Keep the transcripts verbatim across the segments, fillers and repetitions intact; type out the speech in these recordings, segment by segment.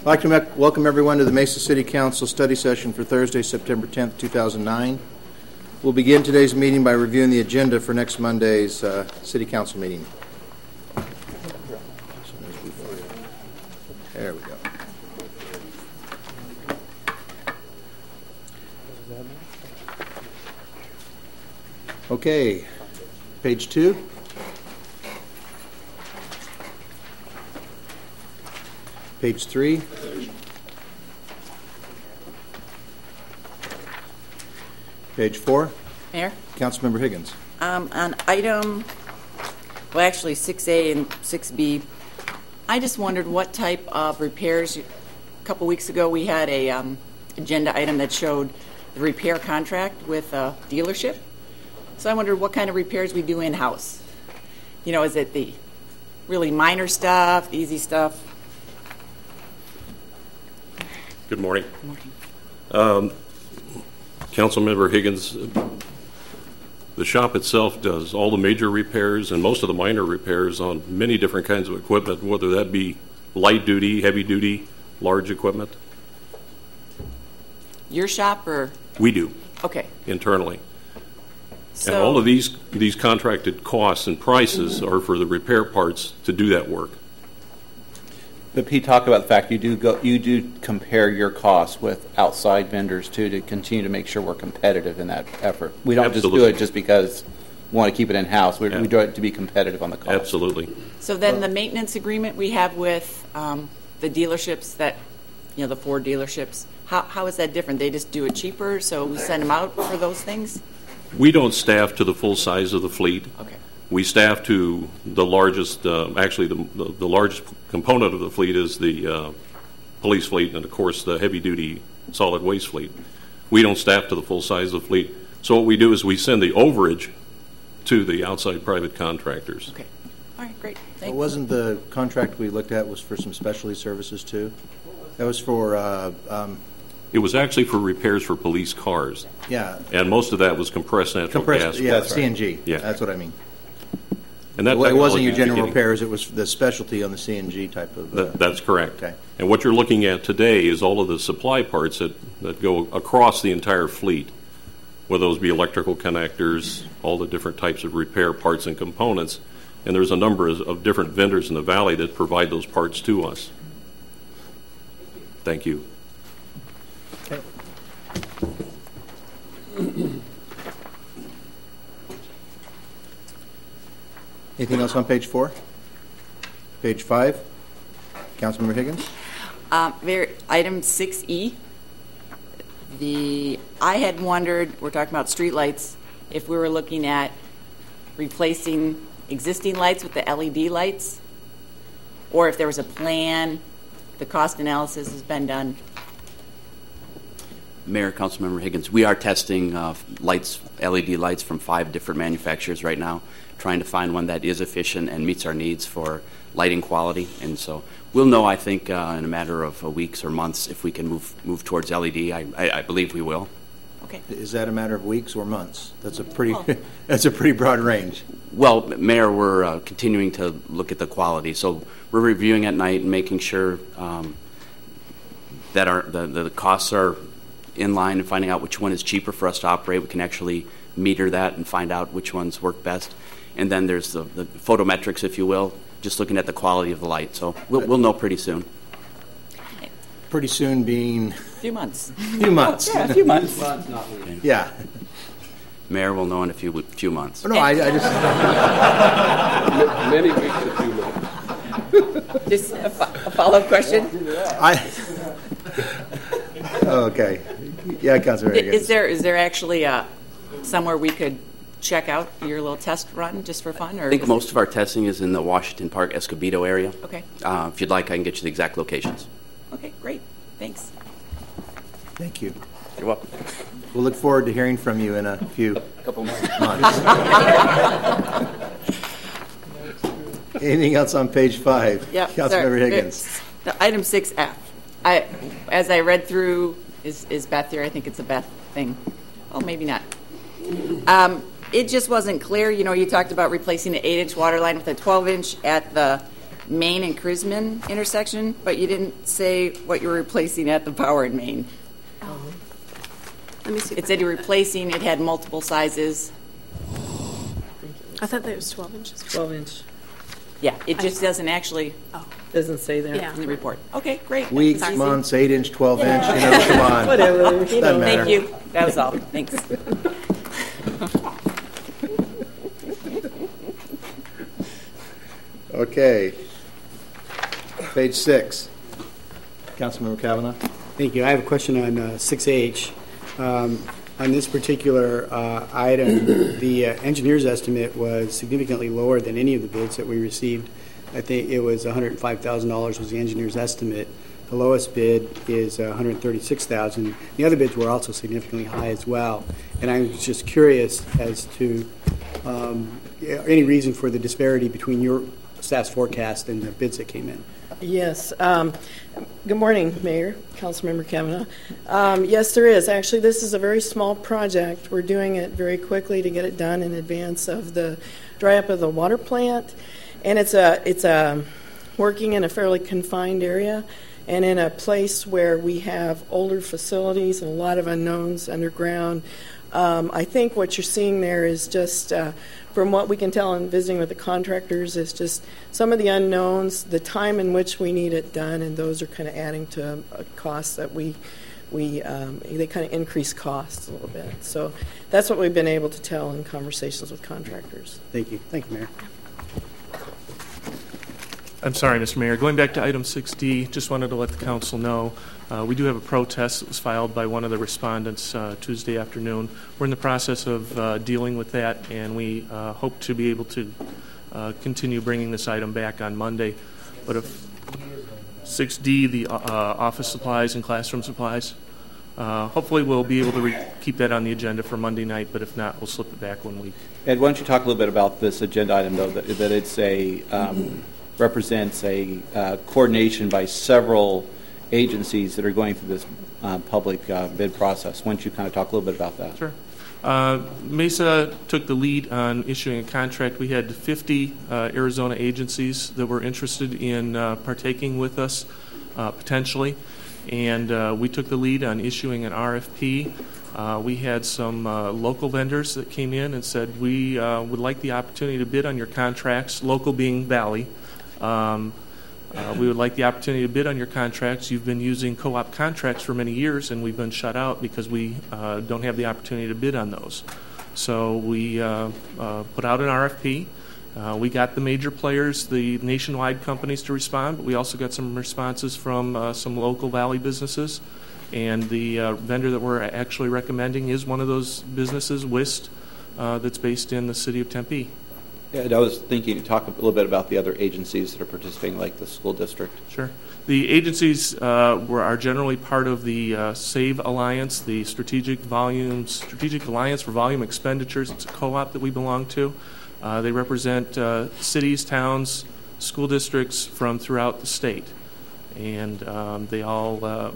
I'd like to me- welcome everyone to the Mesa City Council study session for Thursday, September tenth, two thousand nine. We'll begin today's meeting by reviewing the agenda for next Monday's uh, City Council meeting. There we go. Okay, page two. Page three. Page four. Mayor? Councilmember Higgins. Um, on item, well, actually six A and six B, I just wondered what type of repairs. A couple weeks ago, we had a um, agenda item that showed the repair contract with a dealership. So I wondered what kind of repairs we do in-house. You know, is it the really minor stuff, the easy stuff? Good morning. Good morning. Um, Councilmember Higgins, the shop itself does all the major repairs and most of the minor repairs on many different kinds of equipment, whether that be light duty, heavy duty, large equipment. Your shop or? We do. Okay. Internally. So, and all of these these contracted costs and prices are for the repair parts to do that work. But Pete talked about the fact you do go, you do compare your costs with outside vendors too to continue to make sure we're competitive in that effort. We don't Absolutely. just do it just because we want to keep it in house. We, yeah. we do it to be competitive on the cost. Absolutely. So then the maintenance agreement we have with um, the dealerships that, you know, the Ford dealerships, how how is that different? They just do it cheaper, so we send them out for those things? We don't staff to the full size of the fleet. Okay. We staff to the largest, uh, actually the, the the largest component of the fleet is the uh, police fleet and, of course, the heavy-duty solid waste fleet. We don't staff to the full size of the fleet. So what we do is we send the overage to the outside private contractors. Okay. All right, great. Thank Well, you. wasn't the contract we looked at was for some specialty services, too? That was for, uh, um, It was actually for repairs for police cars. yeah. And most of that was compressed natural Compressed, gas. yeah, That's C N G. Yeah. That's what I mean. And that Well, it wasn't technology your is general beginning- repairs, it was the specialty on the C N G type of... Uh, That, that's correct. Okay. And what you're looking at today is all of the supply parts that, that go across the entire fleet, whether those be electrical connectors, all the different types of repair parts and components. And there's a number of, of different vendors in the valley that provide those parts to us. Thank you. Okay. Anything else on page four? Page five? Councilmember Higgins? Um, there, item six E. The I had wondered, we're talking about street lights, if we were looking at replacing existing lights with the L E D lights, or if there was a plan, the cost analysis has been done. Mayor, Councilmember Higgins, we are testing uh, lights, L E D lights from five different manufacturers right now, trying to find one that is efficient and meets our needs for lighting quality. And so we'll know, I think, uh, in a matter of uh, weeks or months if we can move move towards L E D. I, I, I believe we will. Okay. Is that a matter of weeks or months? That's a pretty Oh. that's a pretty broad range. Well, Mayor, we're uh, continuing to look at the quality. So we're reviewing at night and making sure um, that our the, the costs are in line and finding out which one is cheaper for us to operate. We can actually meter that and find out which ones work best. And then there's the, the photometrics, if you will, just looking at the quality of the light. So we'll, we'll know pretty soon. Pretty soon being A few months. a few months. Yeah, a few months. Yeah. Mayor will know in a few few months. Oh, no, I, I just Many weeks to few months. Just a, fo- a follow-up question. I okay. Yeah, Councilmember Higgins. Is there is there actually a, somewhere we could check out your little test run just for fun? Or I think is most of our testing is in the Washington Park, Escobedo area. Okay. Uh, if you'd like, I can get you the exact locations. it- Okay, great. Thanks. Thank you. You're welcome. We'll look forward to hearing from you in a few Couple months. months. Anything else on page five? Yeah, Councilmember Higgins. The item six F. I, as I read through, is is Beth here? I think it's a Beth thing. Oh, maybe not. Um, it just wasn't clear. You know, you talked about replacing an eight-inch water line with a twelve-inch at the Main and Crisman intersection, but you didn't say what you're replacing at the Power and Main. Let me see. It said you're replacing, it had multiple sizes. I thought that was twelve inches. twelve inch. Yeah, it just doesn't actually Doesn't say there. Yeah. in the report. Okay, great. Weeks, That's easy. months, eight inch, twelve inch, you know, come on. Whatever. You Doesn't know. matter. Thank you. That was all. Thanks. Okay. Page six. Councilmember Kavanaugh. Thank you. I have a question on uh, six H. Um, on this particular uh, item, the uh, engineer's estimate was significantly lower than any of the bids that we received. I think it was one hundred five thousand dollars was the engineer's estimate. The lowest bid is uh, one hundred thirty-six thousand dollars. The other bids were also significantly high as well. And I was just curious as to um, any reason for the disparity between your staff's forecast and the bids that came in. Yes. Um, good morning, Mayor, Councilmember Kavanaugh. Um, yes, there is. Actually, this is a very small project. We're doing it very quickly to get it done in advance of the dry up of the water plant. And it's a it's a working in a fairly confined area and in a place where we have older facilities and a lot of unknowns underground. Um, I think what you're seeing there is just, uh, from what we can tell in visiting with the contractors, is just some of the unknowns, the time in which we need it done, and those are kind of adding to a cost that we, we um, they kind of increase costs a little bit. So that's what we've been able to tell in conversations with contractors. Thank you. Thank you, Mayor. I'm sorry, Mister Mayor. Going back to item six D, just wanted to let the council know uh, we do have a protest that was filed by one of the respondents uh, Tuesday afternoon. We're in the process of uh, dealing with that, and we uh, hope to be able to uh, continue bringing this item back on Monday. But if six D, the uh, office supplies and classroom supplies, uh, hopefully we'll be able to re- keep that on the agenda for Monday night, but if not, we'll slip it back one week. Ed, why don't you talk a little bit about this agenda item, though, that, that it's a um, represents a uh, coordination by several agencies that are going through this uh, public uh, bid process. Why don't you kind of talk a little bit about that? Sure. Uh, Mesa took the lead on issuing a contract. We had fifty uh, Arizona agencies that were interested in uh, partaking with us uh, potentially, and uh, we took the lead on issuing an R F P. Uh, we had some uh, local vendors that came in and said, we uh, would like the opportunity to bid on your contracts, local being Valley. Um, uh, we would like the opportunity to bid on your contracts. You've been using co-op contracts for many years, and we've been shut out because we uh, don't have the opportunity to bid on those. So we uh, uh, put out an R F P. Uh, we got the major players, the nationwide companies to respond, but we also got some responses from uh, some local Valley businesses. And the uh, vendor that we're actually recommending is one of those businesses, Wist, uh, that's based in the city of Tempe. Yeah, I was thinking to talk a little bit about the other agencies that are participating, like the school district. Sure. The agencies uh, were, are generally part of the uh, SAVE Alliance, the Strategic Volume, Strategic Alliance for Volume Expenditures. It's a co-op that we belong to. Uh, they represent uh, cities, towns, school districts from throughout the state. And um, they all, uh,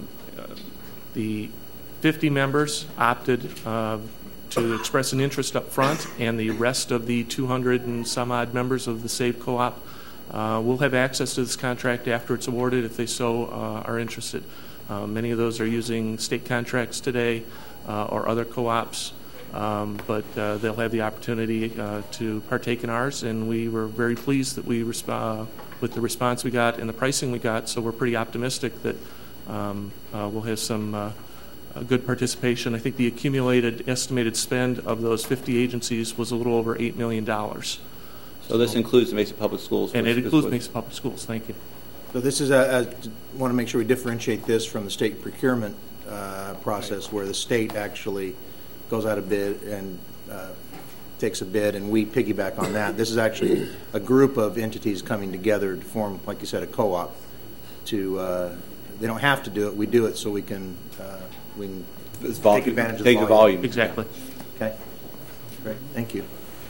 the fifty members opted uh, to express an interest up front, and the rest of the two hundred and some odd members of the SAVE co-op uh, will have access to this contract after it's awarded if they so uh, are interested. Uh, many of those are using state contracts today uh, or other co-ops, um, but uh, they'll have the opportunity uh, to partake in ours, and we were very pleased that we resp- uh, with the response we got and the pricing we got, so we're pretty optimistic that um, uh, we'll have some uh, a good participation. I think the accumulated estimated spend of those fifty agencies was a little over eight million dollars. So this includes the Mesa Public Schools. And it includes Mesa Public Schools. Thank you. So this is a, a want to make sure we differentiate this from the state procurement uh, process, where the state actually goes out a bid and uh, takes a bid, and we piggyback on that. This is actually a group of entities coming together to form, like you said, a co-op. To uh, they don't have to do it. We do it so we can uh, we can It's vol- take advantage take of the volume. Exactly. Okay. Great. Thank you.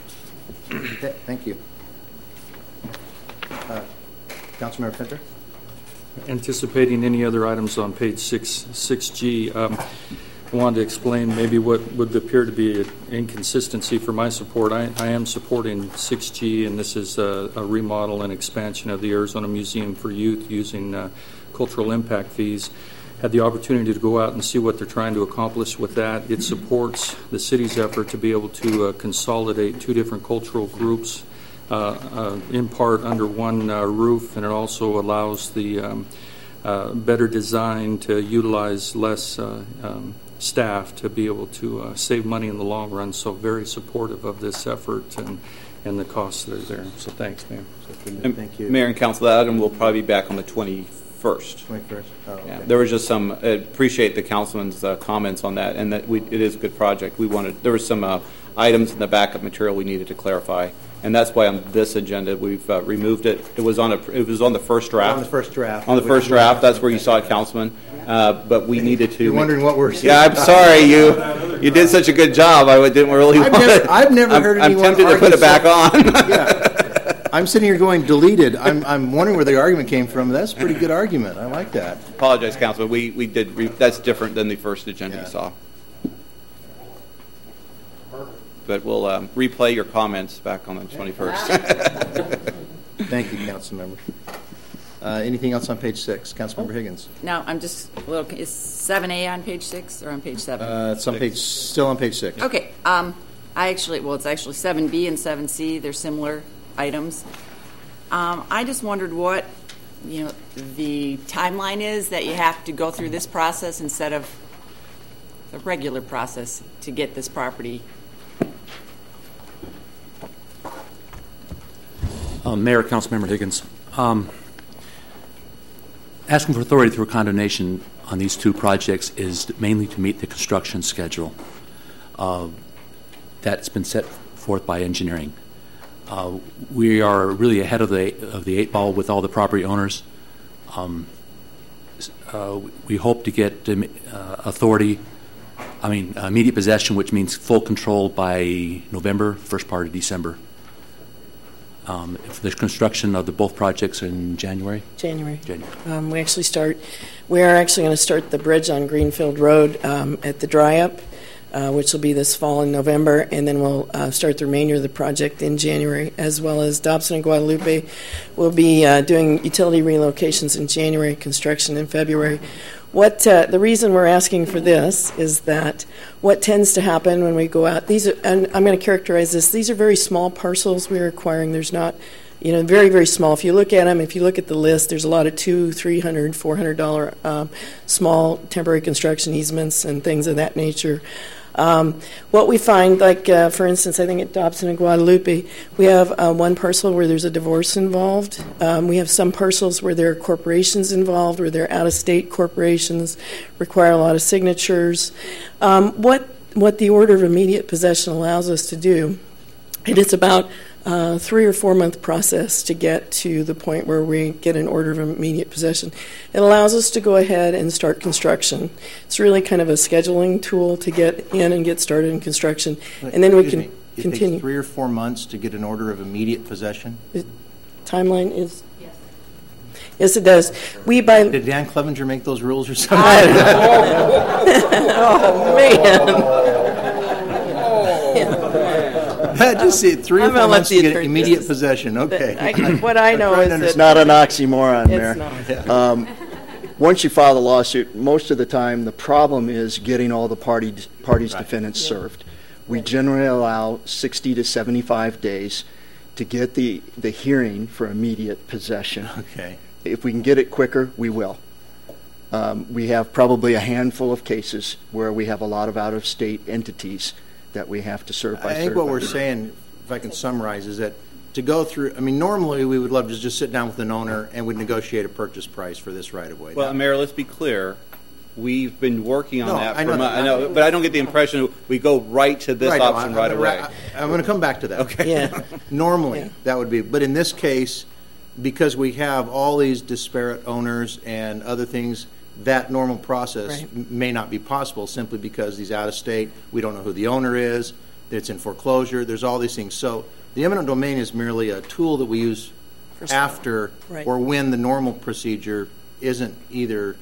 Okay. Thank you. Uh, Councilmember Pinter. Anticipating any other items on page six, six G, um, wanted to explain maybe what would appear to be an inconsistency for my support. I, I am supporting six G, and this is a, a remodel and expansion of the Arizona Museum for Youth using uh, cultural impact fees. Had the opportunity to go out and see what they're trying to accomplish with that. It supports the city's effort to be able to uh, consolidate two different cultural groups uh, uh, in part under one uh, roof, and it also allows the um, uh, better design to utilize less uh, um, staff to be able to uh, save money in the long run. So very supportive of this effort and, and the costs that are there. So thanks, Mayor. Thank you. Mayor and Council, that item will probably be back on the twenty-first. twenty-first. Oh, okay. Yeah, there was just some. Uh, appreciate the councilman's uh, comments on that, and that we, it is a good project. We wanted there were some uh, items in the backup material we needed to clarify, and that's why on this agenda we've uh, removed it. It was on a. It was on the first draft. On the first draft. On the first draft. That's where you saw it, Councilman. Uh, but we needed to. You're wondering what we're. Yeah, I'm sorry. You you did such a good job. I didn't really. I've want never, it. I've never I'm, heard I'm anyone. tempted to put it back on. Yeah. I'm sitting here going deleted. I'm, I'm wondering where the argument came from. That's a pretty good argument. I like that. Apologize, Councilman. We we did. Re- that's different than the first agenda Yeah. you saw. But we'll um, replay your comments back on the twenty-first. Thank you, council member. Uh, anything else on page six? Councilmember Higgins. No, I'm just a little, is seven A on page six or on page seven? Uh, it's on page, still on page six. Okay, um, I actually, well, it's actually seven B and seven C. They're similar items. Um, I just wondered what, you know, the timeline is that you have to go through this process instead of the regular process to get this property. Um, Mayor, Councilmember Higgins, um, asking for authority through a condemnation on these two projects is mainly to meet the construction schedule uh, that's been set forth by engineering. Uh, we are really ahead of the of the eight ball with all the property owners. Um, uh, we hope to get um, uh, authority, I mean immediate possession, which means full control by November, first part of December. Um, if the construction of the both projects in January? January. January. Um, we actually start, we are actually going to start the bridge on Greenfield Road um, at the dry up, uh, which will be this fall in November, and then we'll uh, start the remainder of the project in January, as well as Dobson and Guadalupe. We'll be uh, doing utility relocations in January, construction in February. What uh, the reason we're asking for this is that what tends to happen when we go out, these are, and I'm going to characterize this, these are very small parcels we're acquiring. There's not, you know, very, very small. If you look at them, if you look at the list, there's a lot of two, three hundred, four hundred dollar um, small temporary construction easements and things of that nature. Um, what we find, like uh, for instance, I think at Dobson and Guadalupe, we have uh, one parcel where there's a divorce involved. Um, we have some parcels where there are corporations involved, where they're out-of-state corporations, require a lot of signatures. Um, what what the order of immediate possession allows us to do, it is about a three or four month process to get to the point where we get an order of immediate possession. It allows us to go ahead and start construction. It's really kind of a scheduling tool to get in and get started in construction, and then we Excuse can me, it continue. takes three or four months to get an order of immediate possession? The timeline is? Yes. Yes, it does. We by Did Dan Clevenger make those rules or something? Oh, man. I just see it, three or I'm four gonna let months the to get attorney- immediate this is- possession, okay. I, what I know is It's that Not an oxymoron, Mayor. it's not. Um, once you file the lawsuit, most of the time the problem is getting all the party, parties Right. defendants served. We generally allow sixty to seventy-five days to get the, the hearing for immediate possession. Okay. If we can get it quicker, we will. Um, we have probably a handful of cases where we have a lot of out-of-state entities that we have to serve by I think what certified. we're saying, if I can summarize, is that to go through, I mean, normally we would love to just sit down with an owner and we'd negotiate a purchase price for this right away. Well, Mayor, let's be clear. We've been working on No, that I for know a month. that. I know, but I don't get the impression we go right to this Right, no, option I- right I'm- away. I- I'm going to come back to that. Okay. Yeah. Normally, Yeah. that would be, but in this case, because we have all these disparate owners and other things, that normal process Right. m- may not be possible simply because he's out of state, we don't know who the owner is, it's in foreclosure, there's all these things. So the eminent domain is merely a tool that we use For some- after Right. or when the normal procedure isn't either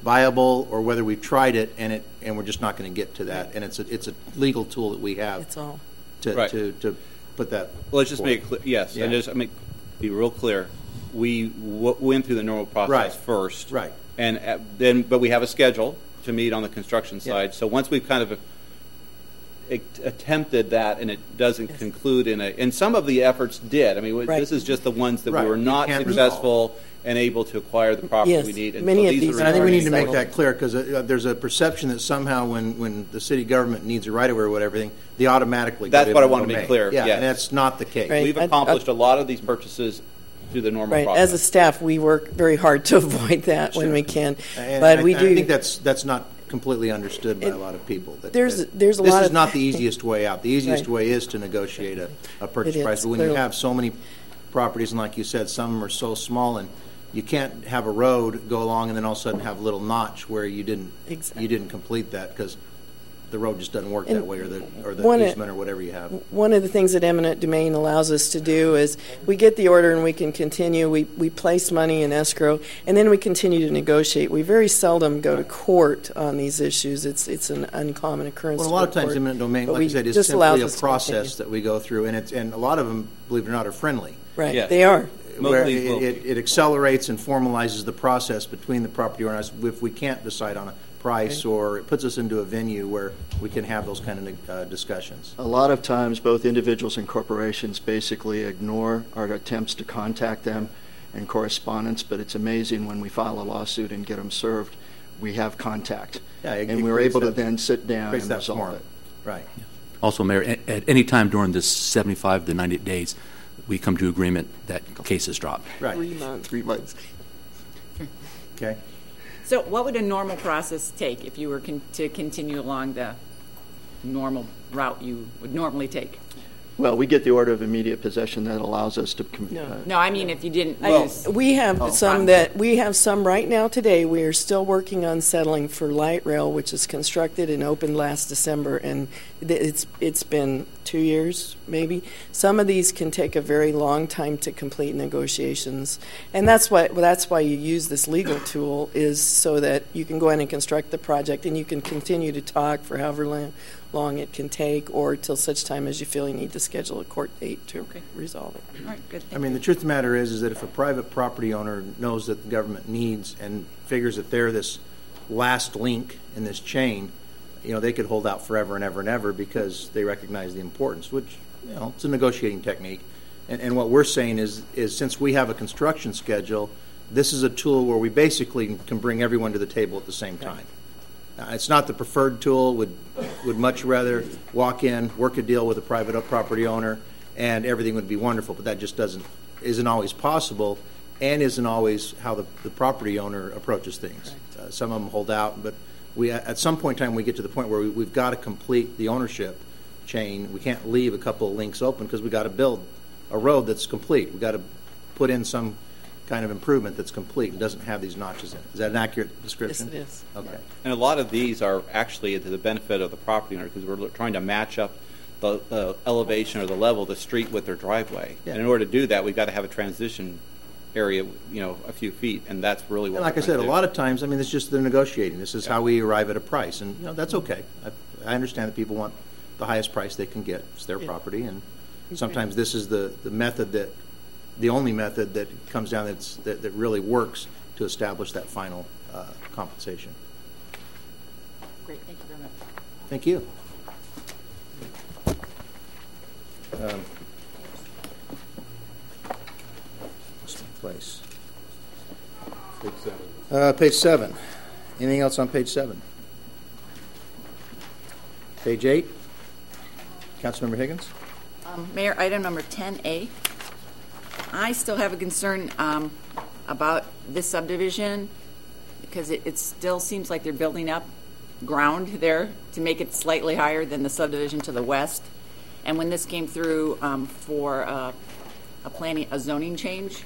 viable or whether we've tried it and it and we're just not going to get to that. And it's a it's a legal tool that we have. It's all to Right. to, to put that. Well, let's just forward. make it clear. Yes, Yeah. and just make be real clear. We w- went through the normal process Right. first, Right. And uh, then, but we have a schedule to meet on the construction Yeah. side. So once we've kind of uh, attempted that, and it doesn't Yes. conclude in a, and some of the efforts did. I mean, Right. this is just the ones that Right. we were You not can't successful and able to acquire the property Yes. we need. And Many so of these these are And I think we need to make Cycle. that clear because uh, there's a perception that somehow when, when the city government needs a right of way or whatever, everything, they automatically. That's go what I eminent want to make domain. clear, Yeah, yes. and that's not the case. Right. We've I- I- accomplished a lot of these purchases through the normal right. process. As a staff, we work very hard to avoid that when we can, And but I, we I do. think that's that's not completely understood by It- a lot of people. That, there's- that there's a this lot is of- not the easiest way out. The easiest Right. way is to negotiate a, a purchase It price. is, But when you clearly. have so many properties, and like you said, some of them are so small, and you can't have a road go along and then all of a sudden have a little notch where you didn't Exactly. you didn't complete that because the road just doesn't work And that way, or the or the one of- easement or whatever you have. One of the things that eminent domain allows us to do is we get the order and we can continue. We, we place money in escrow and then we continue to negotiate. We very seldom go to court on these issues. It's it's an uncommon occurrence. Well, a to lot go of to times court. eminent domain, But like we I said, is just allows simply a us to process continue. that we go through, and it's and a lot of them, believe it or not, are friendly. Right, Yeah. they are. Where Mostly it, will. it, it accelerates and formalizes the process between the property owners if we can't decide on a price, or it puts us into a venue where we can have those kind of uh, discussions. A lot of times, both individuals and corporations basically ignore our attempts to contact them and correspondence, but it's amazing when we file a lawsuit and get them served, we have contact. Yeah, it- and it we're creates able to that- then sit down creates and that resolve forum. it. Right. Also, Mayor, at, at any time during this seventy-five to ninety days, we come to agreement that cases drop. Right. Three months. Three months. Okay. So what would a normal process take if you were con- to continue along the normal route you would normally take? Well, we get the order of immediate possession that allows us to. Com- No. uh, No, I mean if you didn't I- use. we have Oh, some fine. that we have some right now today. We are still working on settling for light rail, which is constructed and opened last December, and th- it's it's been two years maybe. Some of these can take a very long time to complete negotiations, and that's why well, that's why you use this legal tool is so that you can go in and construct the project, and you can continue to talk for however long. long it can take, or till such time as you feel you need to schedule a court date to Okay. resolve it. All right, good. I mean, the truth of the matter is, is that if a private property owner knows that the government needs and figures that they're this last link in this chain, you know, they could hold out forever and ever and ever because they recognize the importance, which, you know, it's a negotiating technique. And, and what we're saying is, is since we have a construction schedule, this is a tool where we basically can bring everyone to the table at the same time. Uh, it's not the preferred tool. Would would much rather walk in, work a deal with a private property owner, and everything would be wonderful. But that just doesn't isn't always possible, and isn't always how the, the property owner approaches things. Uh, some of them hold out, but we at some point in time we get to the point where we, we've got to complete the ownership chain. We can't leave a couple of links open because we got to build a road that's complete. We got to put in some kind of improvement that's complete and doesn't have these notches in it. Is that an accurate description? Yes, it is. Okay. And a lot of these are actually to the benefit of the property owner because we're lo- trying to match up the, the elevation or the level of the street with their driveway. Yeah. And in order to do that, we've got to have a transition area, you know, a few feet, and that's really what. And like we're I said, trying a to lot do. of times, I mean, it's just the negotiating. This is how we arrive at a price, and you know that's okay. I, I understand that people want the highest price they can get. It's their Yeah. property, and sometimes this is the, the method that, the only method that comes down that's, that that really works to establish that final uh, compensation. Great, thank you very much. Thank you. Um, Lost my place. Page seven. Uh, page seven. Anything else on page seven? Page eight. Councilmember Higgins. Um, Mayor, item number ten A. I still have a concern um, about this subdivision because it, it still seems like they're building up ground there to make it slightly higher than the subdivision to the west. And when this came through um, for uh, a planning, a zoning change,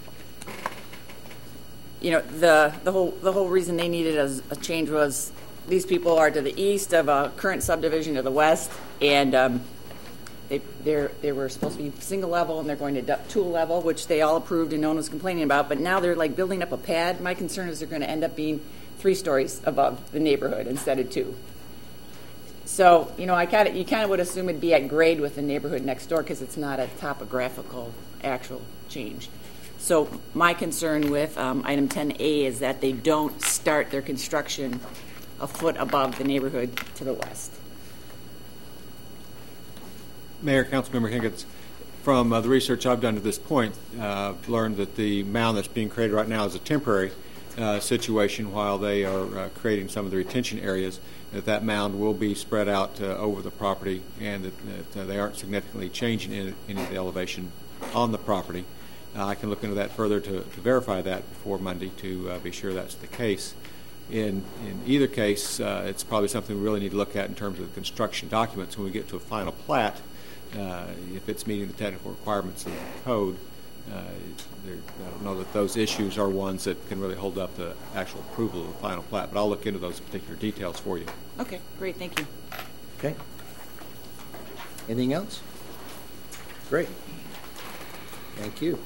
you know, the the whole the whole reason they needed a, a change was these people are to the east of a current subdivision to the west, and um, they they're they were supposed to be single level, and they're going to du- two level, which they all approved and no one was complaining about. But now they're like building up a pad. My concern is they're going to end up being three stories above the neighborhood instead of two. So, you know, I kind of you kind of would assume it'd be at grade with the neighborhood next door because it's not a topographical actual change. So my concern with um, item ten A is that they don't start their construction a foot above the neighborhood to the west. Mayor, Councilmember Higgins, from uh, the research I've done to this point, uh, I've learned that the mound that's being created right now is a temporary uh, situation while they are uh, creating some of the retention areas, that that mound will be spread out uh, over the property and that, that uh, they aren't significantly changing any, any of the elevation on the property. Uh, I can look into that further to, to verify that before Monday to uh, be sure that's the case. In, in either case, uh, it's probably something we really need to look at in terms of the construction documents when we get to a final plat. Uh, if it's meeting the technical requirements of the code, uh, I don't know that those issues are ones that can really hold up the actual approval of the final plat, but I'll look into those particular details for you. Okay, great, thank you. Okay. Anything else? Great. Thank you.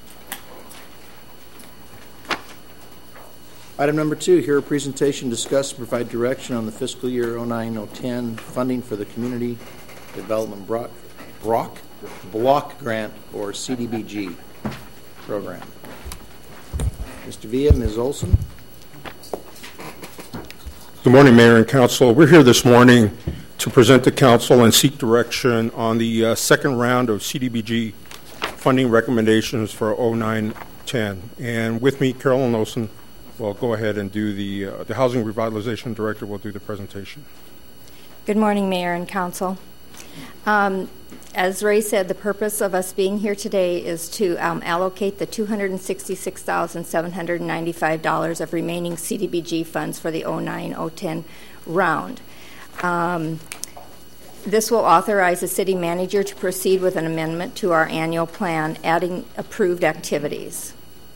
Item number two, hear a presentation, discuss, and provide direction on the fiscal year oh nine oh ten funding for the Community Development Block, Block, Block Grant, or C D B G program. Mister Villa, Miz Olson. Good morning, Mayor and Council. We're here this morning to present to Council and seek direction on the uh, second round of C D B G funding recommendations for oh nine ten. And with me, Carolyn Olson will go ahead and do the, uh, the Housing Revitalization Director will do the presentation. Good morning, Mayor and Council. Um, as Ray said, the purpose of us being here today is to um, allocate the two hundred sixty-six thousand seven hundred ninety-five dollars of remaining C D B G funds for the oh nine oh ten round. Um, this will authorize the city manager to proceed with an amendment to our annual plan, adding approved activities.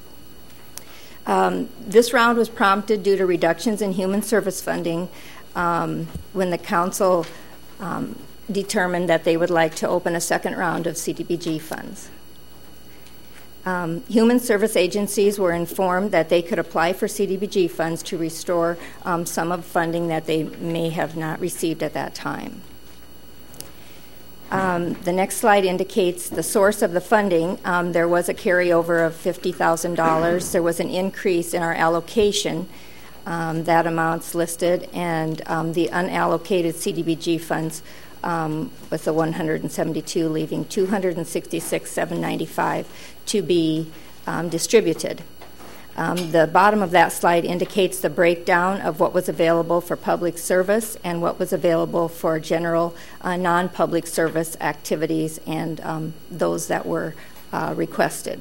Um, this round was prompted due to reductions in human service funding um, when the council um, determined that they would like to open a second round of C D B G funds. Um, human service agencies were informed that they could apply for C D B G funds to restore um, some of funding that they may have not received at that time. Um, the next slide indicates the source of the funding. Um, there was a carryover of fifty thousand dollars. There was an increase in our allocation. Um, that amount's listed, and um, the unallocated C D B G funds um, with the one hundred seventy-two, leaving two hundred sixty-six thousand seven hundred ninety-five to be um, distributed. Um, the bottom of that slide indicates the breakdown of what was available for public service and what was available for general uh, non-public service activities and um, those that were uh, requested.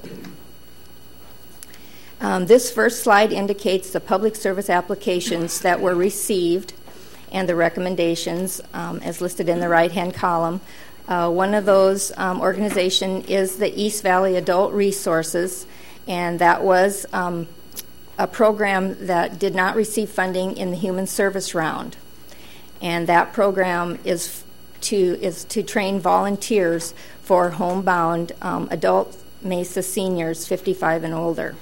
Um, this first slide indicates the public service applications that were received and the recommendations um, as listed in the right-hand column. Uh, one of those um, organization is the East Valley Adult Resources, and that was um, a program that did not receive funding in the human service round. And that program is to is to train volunteers for homebound um, adult Mesa seniors fifty-five and older.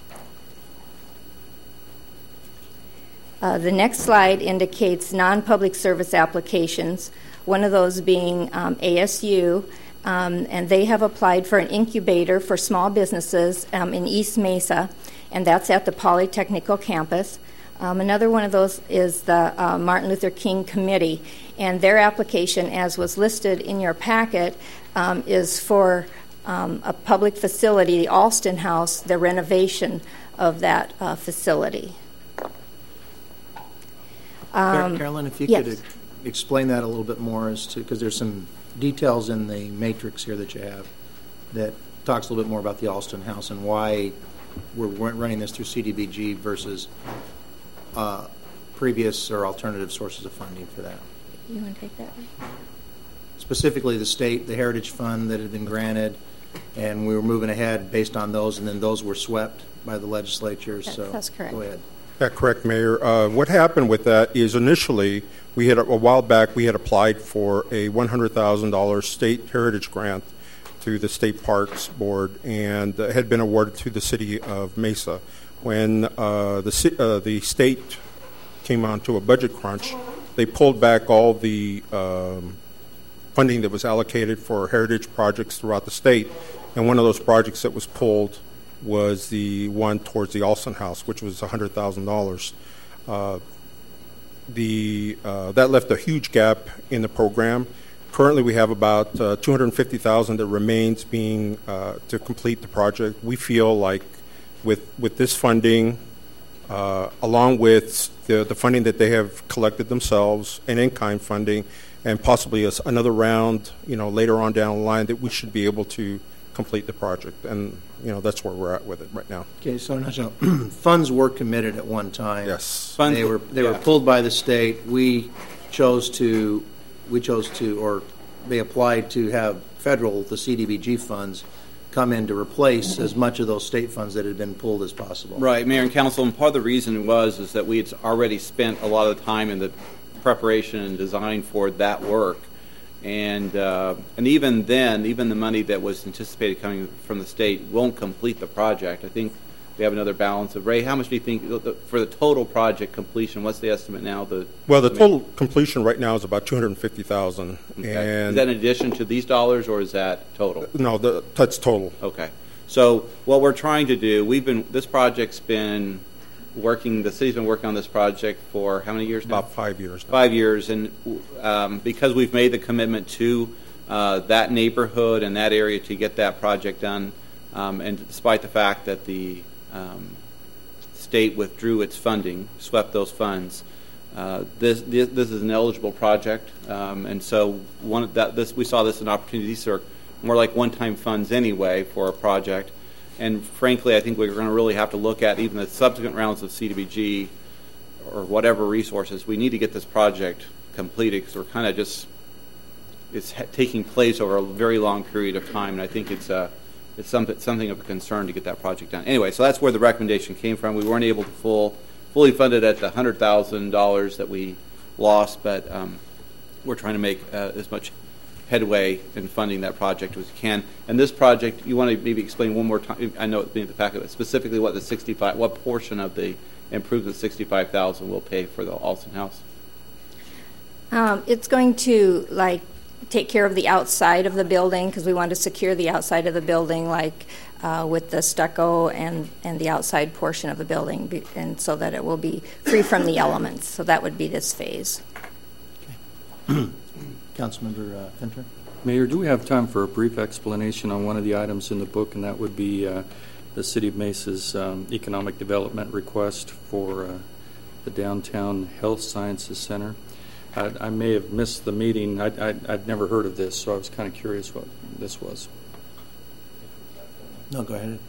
Uh, the next slide indicates non-public service applications, one of those being um, A S U, um, and they have applied for an incubator for small businesses um, in East Mesa, and that's at the Polytechnical campus. Um, another one of those is the uh, Martin Luther King Committee, and their application, as was listed in your packet, um, is for um, a public facility, the Alston House, the renovation of that uh, facility. Um, Carolyn, if you yes. could explain that a little bit more as to, because there's some details in the matrix here that you have that talks a little bit more about the Alston House and why we're running this through C D B G versus uh, previous or alternative sources of funding for that. You want to take that? Specifically the state, the Heritage Fund that had been granted, and we were moving ahead based on those, and then those were swept by the legislature. That's, so that's correct. Go ahead. That's correct, Mayor. Uh, what happened with that is initially, we had a while back, we had applied for a one hundred thousand dollars state heritage grant to the State Parks Board and uh, had been awarded to the city of Mesa. when uh, the ci- uh, the state came onto a budget crunch, they pulled back all the um, funding that was allocated for heritage projects throughout the state, and one of those projects that was pulled was the one towards the Alston House, which was one hundred thousand dollars. Uh, the uh, that left a huge gap in the program. Currently, we have about uh, two hundred fifty thousand dollars that remains being uh, to complete the project. We feel like with with this funding, uh, along with the, the funding that they have collected themselves and in-kind funding, and possibly a, another round, you know, later on down the line, that we should be able to complete the project. And, you know, that's where we're at with it right now. Okay, so now, funds were committed at one time. Yes. Funds, they were they yeah. were pulled by the state. We chose to we chose to, or they applied to have federal, the C D B G funds, come in to replace as much of those state funds that had been pulled as possible. Right, Mayor and Council, and part of the reason was is that we had already spent a lot of the time in the preparation and design for that work. And uh, and even then, even the money that was anticipated coming from the state won't complete the project. I think we have another balance of, Ray, how much do you think, for the total project completion, what's the estimate now? The Well, the total completion right now is about two hundred fifty thousand dollars. Okay. And is that in addition to these dollars, or is that total? No, the, that's total. Okay. So what we're trying to do, we've been, this project's been working, the city's been working on this project for how many years now? About five years now. Five years, and um, because we've made the commitment to uh, that neighborhood and that area to get that project done, um, and despite the fact that the um, state withdrew its funding, swept those funds, uh, this, this this is an eligible project, um, and so one of that this we saw this as an opportunity. These are more like one-time funds anyway for a project. And frankly, I think we're going to really have to look at even the subsequent rounds of C D B G or whatever resources. We need to get this project completed because we're kind of just, it's ha- taking place over a very long period of time. And I think it's, uh, it's something, something of a concern to get that project done. Anyway, so that's where the recommendation came from. We weren't able to full, fully fund it at the one hundred thousand dollars that we lost, but um, we're trying to make uh, as much headway in funding that project as we can. And this project, you want to maybe explain one more time, I know it's being the packet, but specifically what the sixty-five, what portion of the improvement sixty-five thousand will pay for the Alston House? Um, it's going to, like, take care of the outside of the building because we want to secure the outside of the building, like uh, with the stucco and, and the outside portion of the building, be, and so that it will be free from the elements. So that would be this phase. Okay. Councilmember uh, Finter. Mayor, do we have time for a brief explanation on one of the items in the book, and that would be uh, the City of Mesa's um, economic development request for uh, the Downtown Health Sciences Center? I, I may have missed the meeting. I, I, I'd never heard of this, so I was kind of curious what this was. No, go ahead.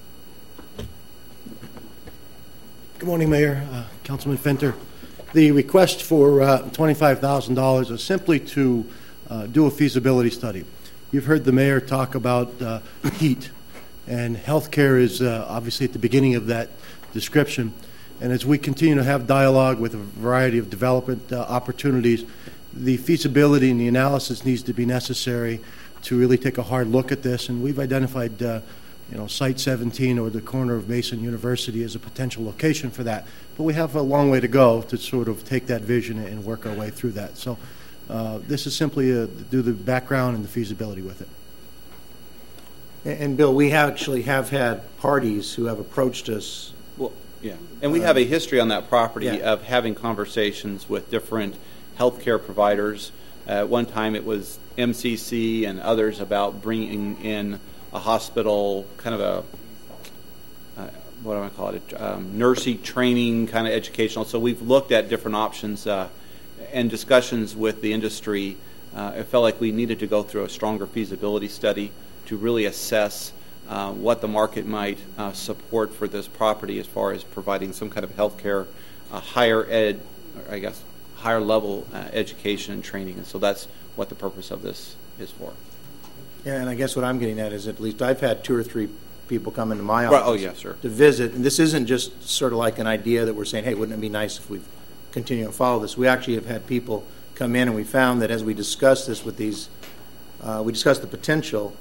Good morning, Mayor, uh, Councilman Finter. The request for uh, twenty-five thousand dollars is simply to uh, do a feasibility study. You've heard the mayor talk about uh, heat, and healthcare is uh, obviously at the beginning of that description. And as we continue to have dialogue with a variety of development uh, opportunities, the feasibility and the analysis needs to be necessary to really take a hard look at this. And we've identified uh, you know, Site seventeen or the corner of Mason University as a potential location for that. But we have a long way to go to sort of take that vision and work our way through that. So uh, this is simply a, do the background and the feasibility with it. And, and Bill, we actually have had parties who have approached us. Well, yeah, and we uh, have a history on that property yeah. of having conversations with different healthcare providers. Uh, at one time it was M C C and others about bringing in a hospital, kind of a, uh, what do I call it, um, nursing training kind of educational. So we've looked at different options uh, and discussions with the industry. Uh, it felt like we needed to go through a stronger feasibility study to really assess uh, what the market might uh, support for this property as far as providing some kind of healthcare, uh, higher ed, or I guess higher level uh, education and training. And so that's what the purpose of this is for. Yeah, and I guess what I'm getting at is at least I've had two or three people come into my right. office oh, yes, sir. to visit. And this isn't just sort of like an idea that we're saying, hey, wouldn't it be nice if we continue to follow this? We actually have had people come in, and we found that as we discussed this with these, uh, we discussed the potential,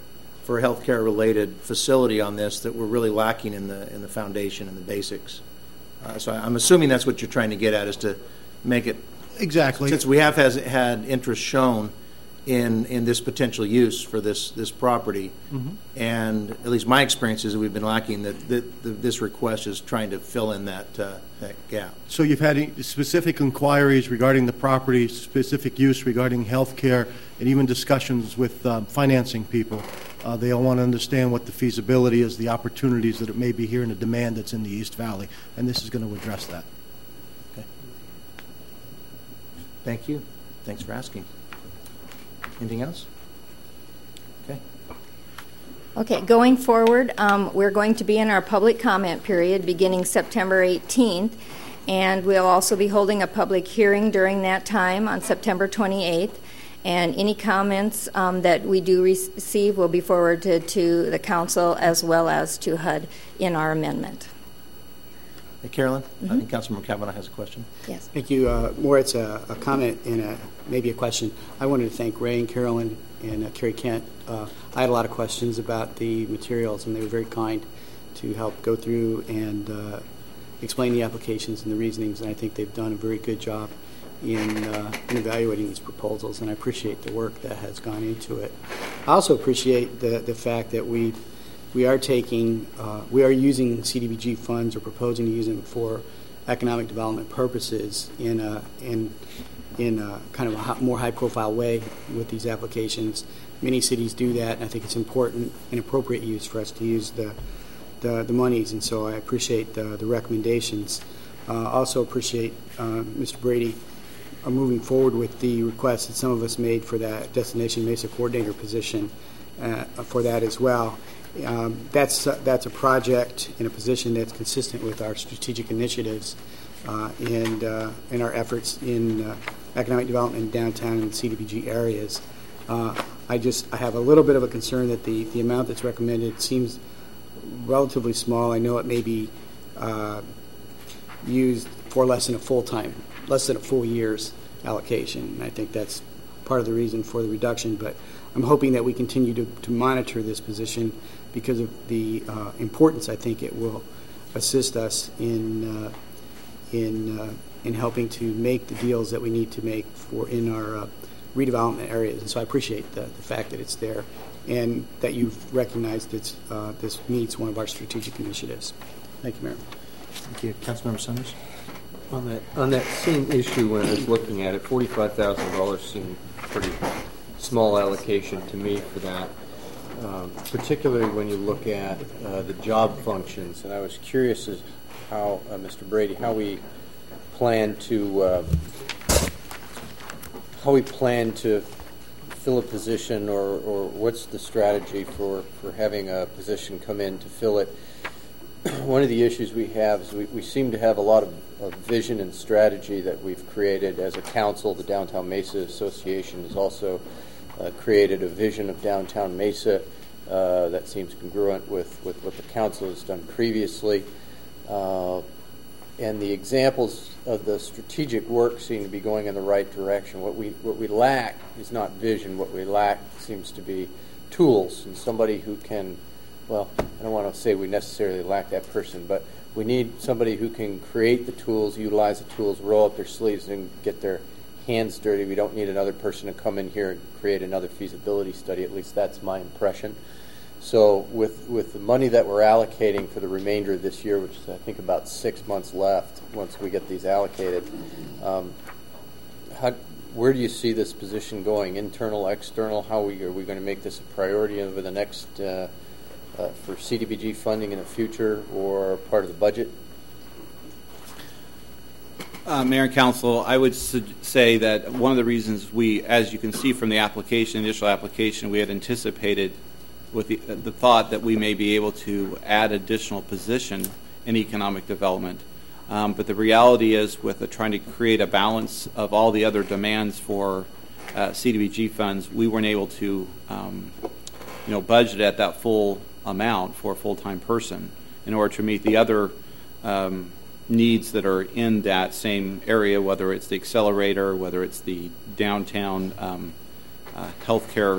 for a healthcare-related facility on this that we're really lacking in the in the foundation and the basics. Uh, so I'm assuming that's what you're trying to get at, is to make it exactly. Since we have has had interest shown in in this potential use for this this property, mm-hmm. and at least my experience is that we've been lacking that, that, that this request is trying to fill in that uh, that gap. So you've had specific inquiries regarding the property, specific use regarding health care, and even discussions with um, financing people. Uh, they all want to understand what the feasibility is, the opportunities that it may be here, and the demand that's in the East Valley, and this is going to address that. Okay. Thank you. Thanks for asking. Anything else? Okay. Okay, going forward, um, we're going to be in our public comment period beginning September eighteenth, and we'll also be holding a public hearing during that time on September twenty-eighth. And any comments um, that we do receive will be forwarded to the council as well as to H U D in our amendment. Hey, Carolyn, mm-hmm. I think Councilmember Kavanaugh has a question. Yes. Thank you. Uh, more, it's a, a comment and a, maybe a question. I wanted to thank Ray and Carolyn and uh, Kerry Kent. Uh, I had a lot of questions about the materials, and they were very kind to help go through and uh, explain the applications and the reasonings, and I think they've done a very good job in, uh, in evaluating these proposals, and I appreciate the work that has gone into it. I also appreciate the, the fact that we we are taking, uh, we are using C D B G funds or proposing to use them for economic development purposes in a, in, in a kind of a hot, more high-profile way with these applications. Many cities do that, and I think it's important and appropriate use for us to use the, the, the monies, and so I appreciate the, the recommendations. Uh, also appreciate uh, Mister Brady are moving forward with the request that some of us made for that Destination Mesa coordinator position uh, for that as well. Um, that's uh, that's a project and a position that's consistent with our strategic initiatives uh, and uh, and our efforts in uh, economic development in downtown and C D B G areas. Uh, I just I have a little bit of a concern that the, the amount that's recommended seems relatively small. I know it may be uh, used for less than a full time. less than a full year's allocation. And I think that's part of the reason for the reduction. But I'm hoping that we continue to, to monitor this position because of the uh, importance I think it will assist us in uh, in uh, in helping to make the deals that we need to make for in our uh, redevelopment areas. And so I appreciate the, the fact that it's there and that you've recognized that uh, this meets one of our strategic initiatives. Thank you, Mayor. Thank you. Councilmember Summers? On that, on that same issue, when I was looking at it, forty-five thousand dollars seemed pretty small allocation to me for that, um, particularly when you look at uh, the job functions. And I was curious as how, uh, Mister Brady, how we plan to uh, how we plan to fill a position, or, or what's the strategy for, for having a position come in to fill it. One of the issues we have is we, we seem to have a lot of, of vision and strategy that we've created as a council. The Downtown Mesa Association has also uh, created a vision of Downtown Mesa uh, that seems congruent with, with what the council has done previously. Uh, and the examples of the strategic work seem to be going in the right direction. What we, what we lack is not vision. What we lack seems to be tools and somebody who can, well, I don't want to say we necessarily lack that person, but we need somebody who can create the tools, utilize the tools, roll up their sleeves, and get their hands dirty. We don't need another person to come in here and create another feasibility study. At least that's my impression. So with, with the money that we're allocating for the remainder of this year, which is I think about six months left once we get these allocated, um, how, where do you see this position going? Internal, external? How are we, are we going to make this a priority over the next uh, Uh, for C D B G funding in the future or part of the budget? Uh, Mayor and Council, I would su- say that one of the reasons we, as you can see from the application, initial application, we had anticipated with the, uh, the thought that we may be able to add additional position in economic development. Um, but the reality is with the, trying to create a balance of all the other demands for uh, C D B G funds, we weren't able to um, you know, budget at that full amount for a full-time person in order to meet the other um, needs that are in that same area, whether it's the accelerator, whether it's the downtown um, uh, healthcare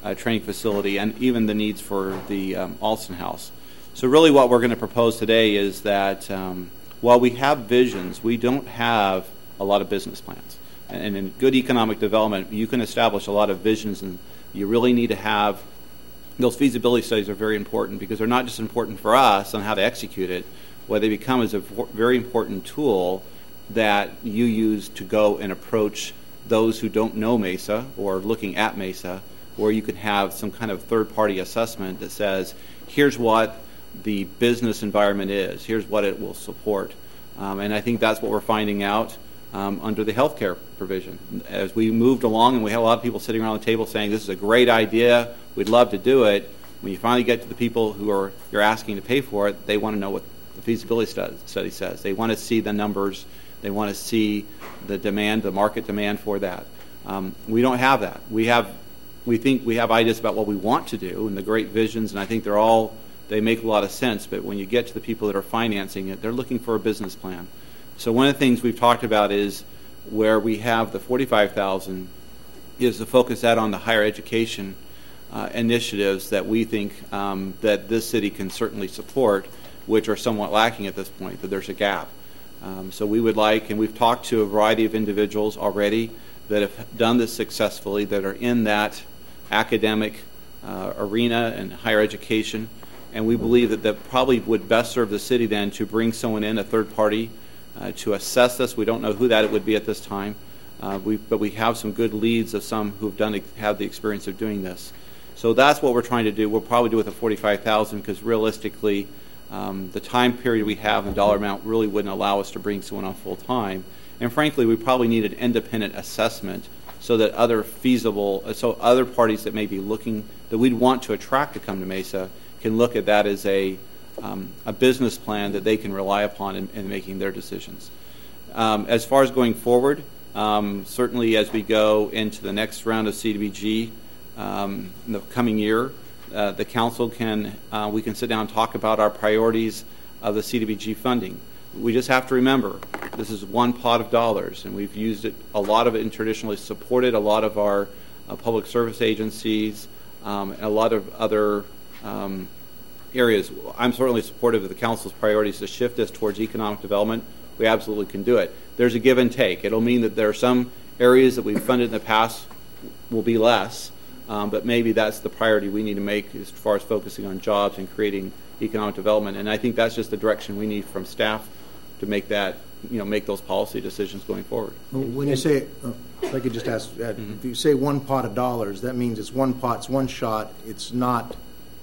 uh, training facility, and even the needs for the um, Alston House. So really what we're going to propose today is that um, while we have visions, we don't have a lot of business plans. And in good economic development, you can establish a lot of visions, and you really need to have those feasibility studies are very important because they're not just important for us on how to execute it. What they become is a very important tool that you use to go and approach those who don't know Mesa or looking at Mesa, where you can have some kind of third-party assessment that says, here's what the business environment is, here's what it will support. Um, and I think that's what we're finding out um, under the healthcare provision. As we moved along, and we had a lot of people sitting around the table saying, this is a great idea, we'd love to do it. When you finally get to the people who are you're asking to pay for it, they want to know what the feasibility study says. They want to see the numbers. They want to see the demand, the market demand for that. Um, we don't have that. We have, we think we have ideas about what we want to do and the great visions, and I think they're all, they make a lot of sense, but when you get to the people that are financing it, they're looking for a business plan. So one of the things we've talked about is where we have the forty-five thousand is to focus that on the higher education uh, initiatives that we think um, that this city can certainly support, which are somewhat lacking at this point, that there's a gap. Um, so we would like, and we've talked to a variety of individuals already that have done this successfully, that are in that academic uh, arena and higher education, and we believe that that probably would best serve the city then to bring someone in, a third party, uh, to assess this. We don't know who that it would be at this time, uh, we, but we have some good leads of some who've done have the experience of doing this. So that's what we're trying to do. We'll probably do it with a forty-five thousand because realistically, Um, the time period we have and the dollar amount really wouldn't allow us to bring someone on full time. And frankly, we probably need an independent assessment so that other feasible, so other parties that may be looking, that we'd want to attract to come to Mesa, can look at that as a, um, a business plan that they can rely upon in, in making their decisions. Um, as far as going forward, um, certainly as we go into the next round of C D B G um, in the coming year, Uh, the council can, uh, we can sit down and talk about our priorities of the C D B G funding. We just have to remember, this is one pot of dollars, and we've used it, a lot of it, and traditionally supported a lot of our uh, public service agencies, um, and a lot of other um, areas. I'm certainly supportive of the council's priorities to shift us towards economic development. We absolutely can do it. There's a give and take. It'll mean that there are some areas that we've funded in the past will be less, Um, but maybe that's the priority we need to make as far as focusing on jobs and creating economic development. And I think that's just the direction we need from staff to make that, you know, make those policy decisions going forward. When you say, uh, if I could just ask, uh, mm-hmm. if you say one pot of dollars, that means it's one pot, it's one shot. It's not.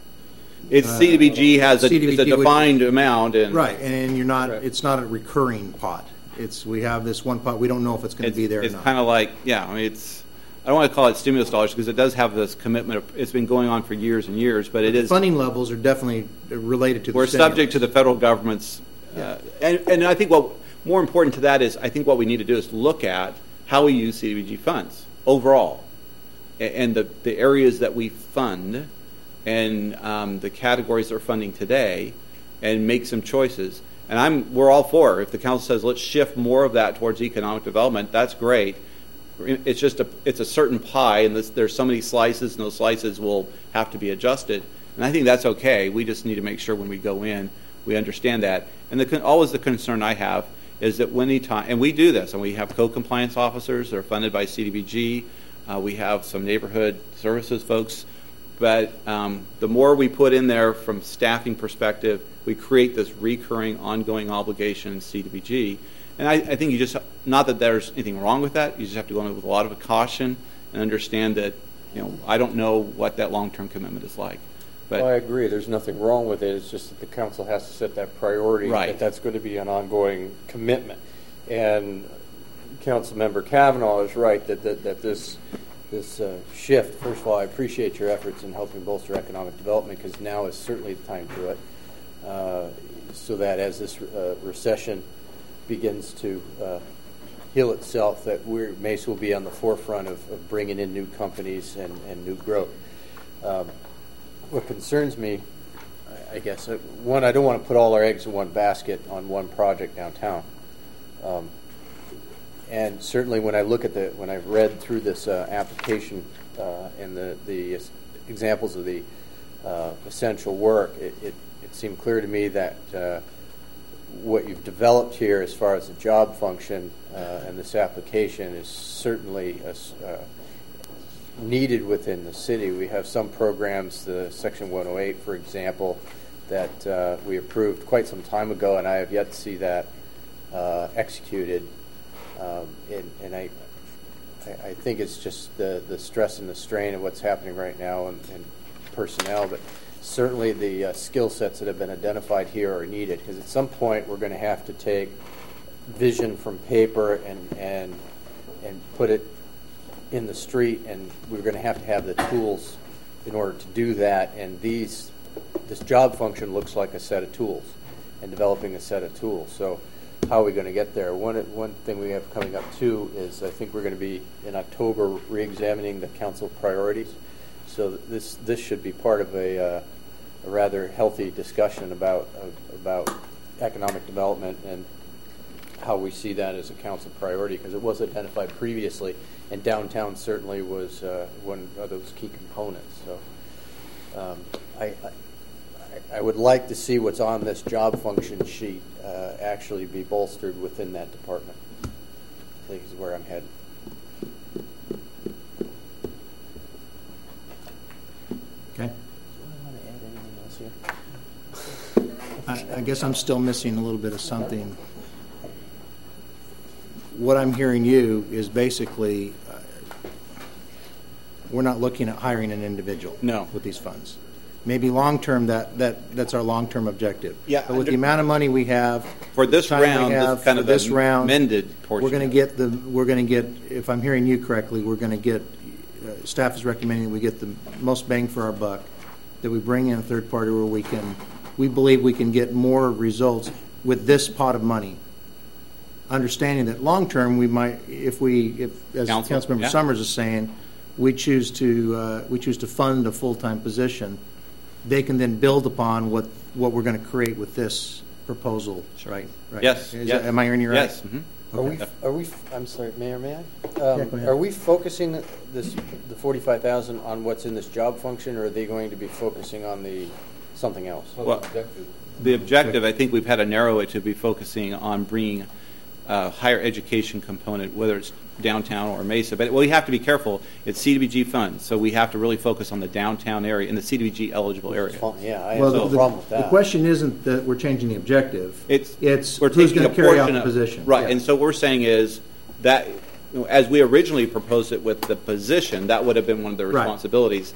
It's uh, C D B G has a, C D B G it's a defined would, amount, and right, and you're not. Right. It's not a recurring pot. It's we have this one pot. We don't know if it's going to be there. It's or not. kind of like, yeah. I mean, it's. I don't want to call it stimulus dollars because it does have this commitment. Of, it's been going on for years and years, but it is funding levels are definitely related to. We're the subject to the federal government's, yeah. uh, and, and I think what more important to that is I think what we need to do is look at how we use C D B G funds overall, and, and the the areas that we fund, and um, the categories that are funding today, and make some choices. And I'm we're all for it. If the council says let's shift more of that towards economic development, that's great. It's just a it's a certain pie, and this, there's so many slices, and those slices will have to be adjusted. And I think that's okay. We just need to make sure when we go in, we understand that. And the, always the concern I have is that when time, and we do this, and we have co-compliance officers that are funded by C D B G. Uh, we have some neighborhood services folks. But um, the more we put in there from staffing perspective, we create this recurring, ongoing obligation in C D B G. And I, I think you just, not that there's anything wrong with that, you just have to go in with a lot of caution and understand that, you know, I don't know what that long-term commitment is like. But well, I agree. There's nothing wrong with it. It's just that the council has to set that priority, right. that that's going to be an ongoing commitment. And Councilmember Kavanaugh is right that, that, that this this uh, shift, first of all, I appreciate your efforts in helping bolster economic development because now is certainly the time to do it, uh, so that as this uh, recession begins to uh, heal itself, that we're, Mesa will be on the forefront of, of bringing in new companies and, and new growth. Um, what concerns me, I guess, uh, one, I don't want to put all our eggs in one basket on one project downtown. Um, and certainly when I look at the, when I've read through this uh, application uh, and the, the examples of the uh, essential work, it, it, it seemed clear to me that uh, what you've developed here as far as the job function uh, and this application is certainly a, uh, needed within the city. We have some programs, the Section one oh eight, for example, that uh, we approved quite some time ago, and I have yet to see that uh, executed. Um, and and I, I, I think it's just the, the stress and the strain of what's happening right now in, in personnel, but certainly the uh, skill sets that have been identified here are needed, because at some point we're going to have to take vision from paper and and and put it in the street, and we're going to have to have the tools in order to do that. And these this job function looks like a set of tools, and developing a set of tools. So how are we going to get there? One one thing we have coming up too is I think we're going to be in October re-examining the council priorities. So this this should be part of a, uh, a rather healthy discussion about uh, about economic development and how we see that as a council priority, because it was identified previously, and downtown certainly was uh, one of those key components. So um, I, I I would like to see what's on this job function sheet uh, actually be bolstered within that department. I think is where I'm headed. Okay. Do I want to add anything else here? I, I guess I'm still missing a little bit of something. What I'm hearing you is basically uh, we're not looking at hiring an individual no. with these funds. Maybe long-term, that, that, that's our long-term objective. Yeah, but with the amount of money we have for this time round, we have, this kind for of this round, amended portion, we're going to get the. We're going to get. If I'm hearing you correctly, we're going to get. Uh, staff is recommending that we get the most bang for our buck. That we bring in a third party where we can. We believe we can get more results with this pot of money. Understanding that long-term, we might, if we, if as Council, Councilmember yeah. Summers is saying, we choose to uh, we choose to fund a full-time position. They can then build upon what, what we're going to create with this proposal, right? Right. Yes. Is yes. That, am I hearing you right? Yes. Mm-hmm. Are Okay. we? Are we? I'm sorry, Mayor. May I? Um, Yeah, go ahead. are we focusing this the forty-five thousand on what's in this job function, or are they going to be focusing on the something else? Well, the objective, I think we've had to narrow it to be focusing on bringing a higher education component, whether it's downtown or Mesa. But we have to be careful. It's C D B G funds, so we have to really focus on the downtown area, in the C D B G eligible area. Yeah, I well, have no the, problem with the that. question isn't that we're changing the objective. It's it's we're who's taking going a to carry out portion the of, position, right? Yeah. And so what we're saying is that, you know, as we originally proposed it with the position, that would have been one of the Right. responsibilities.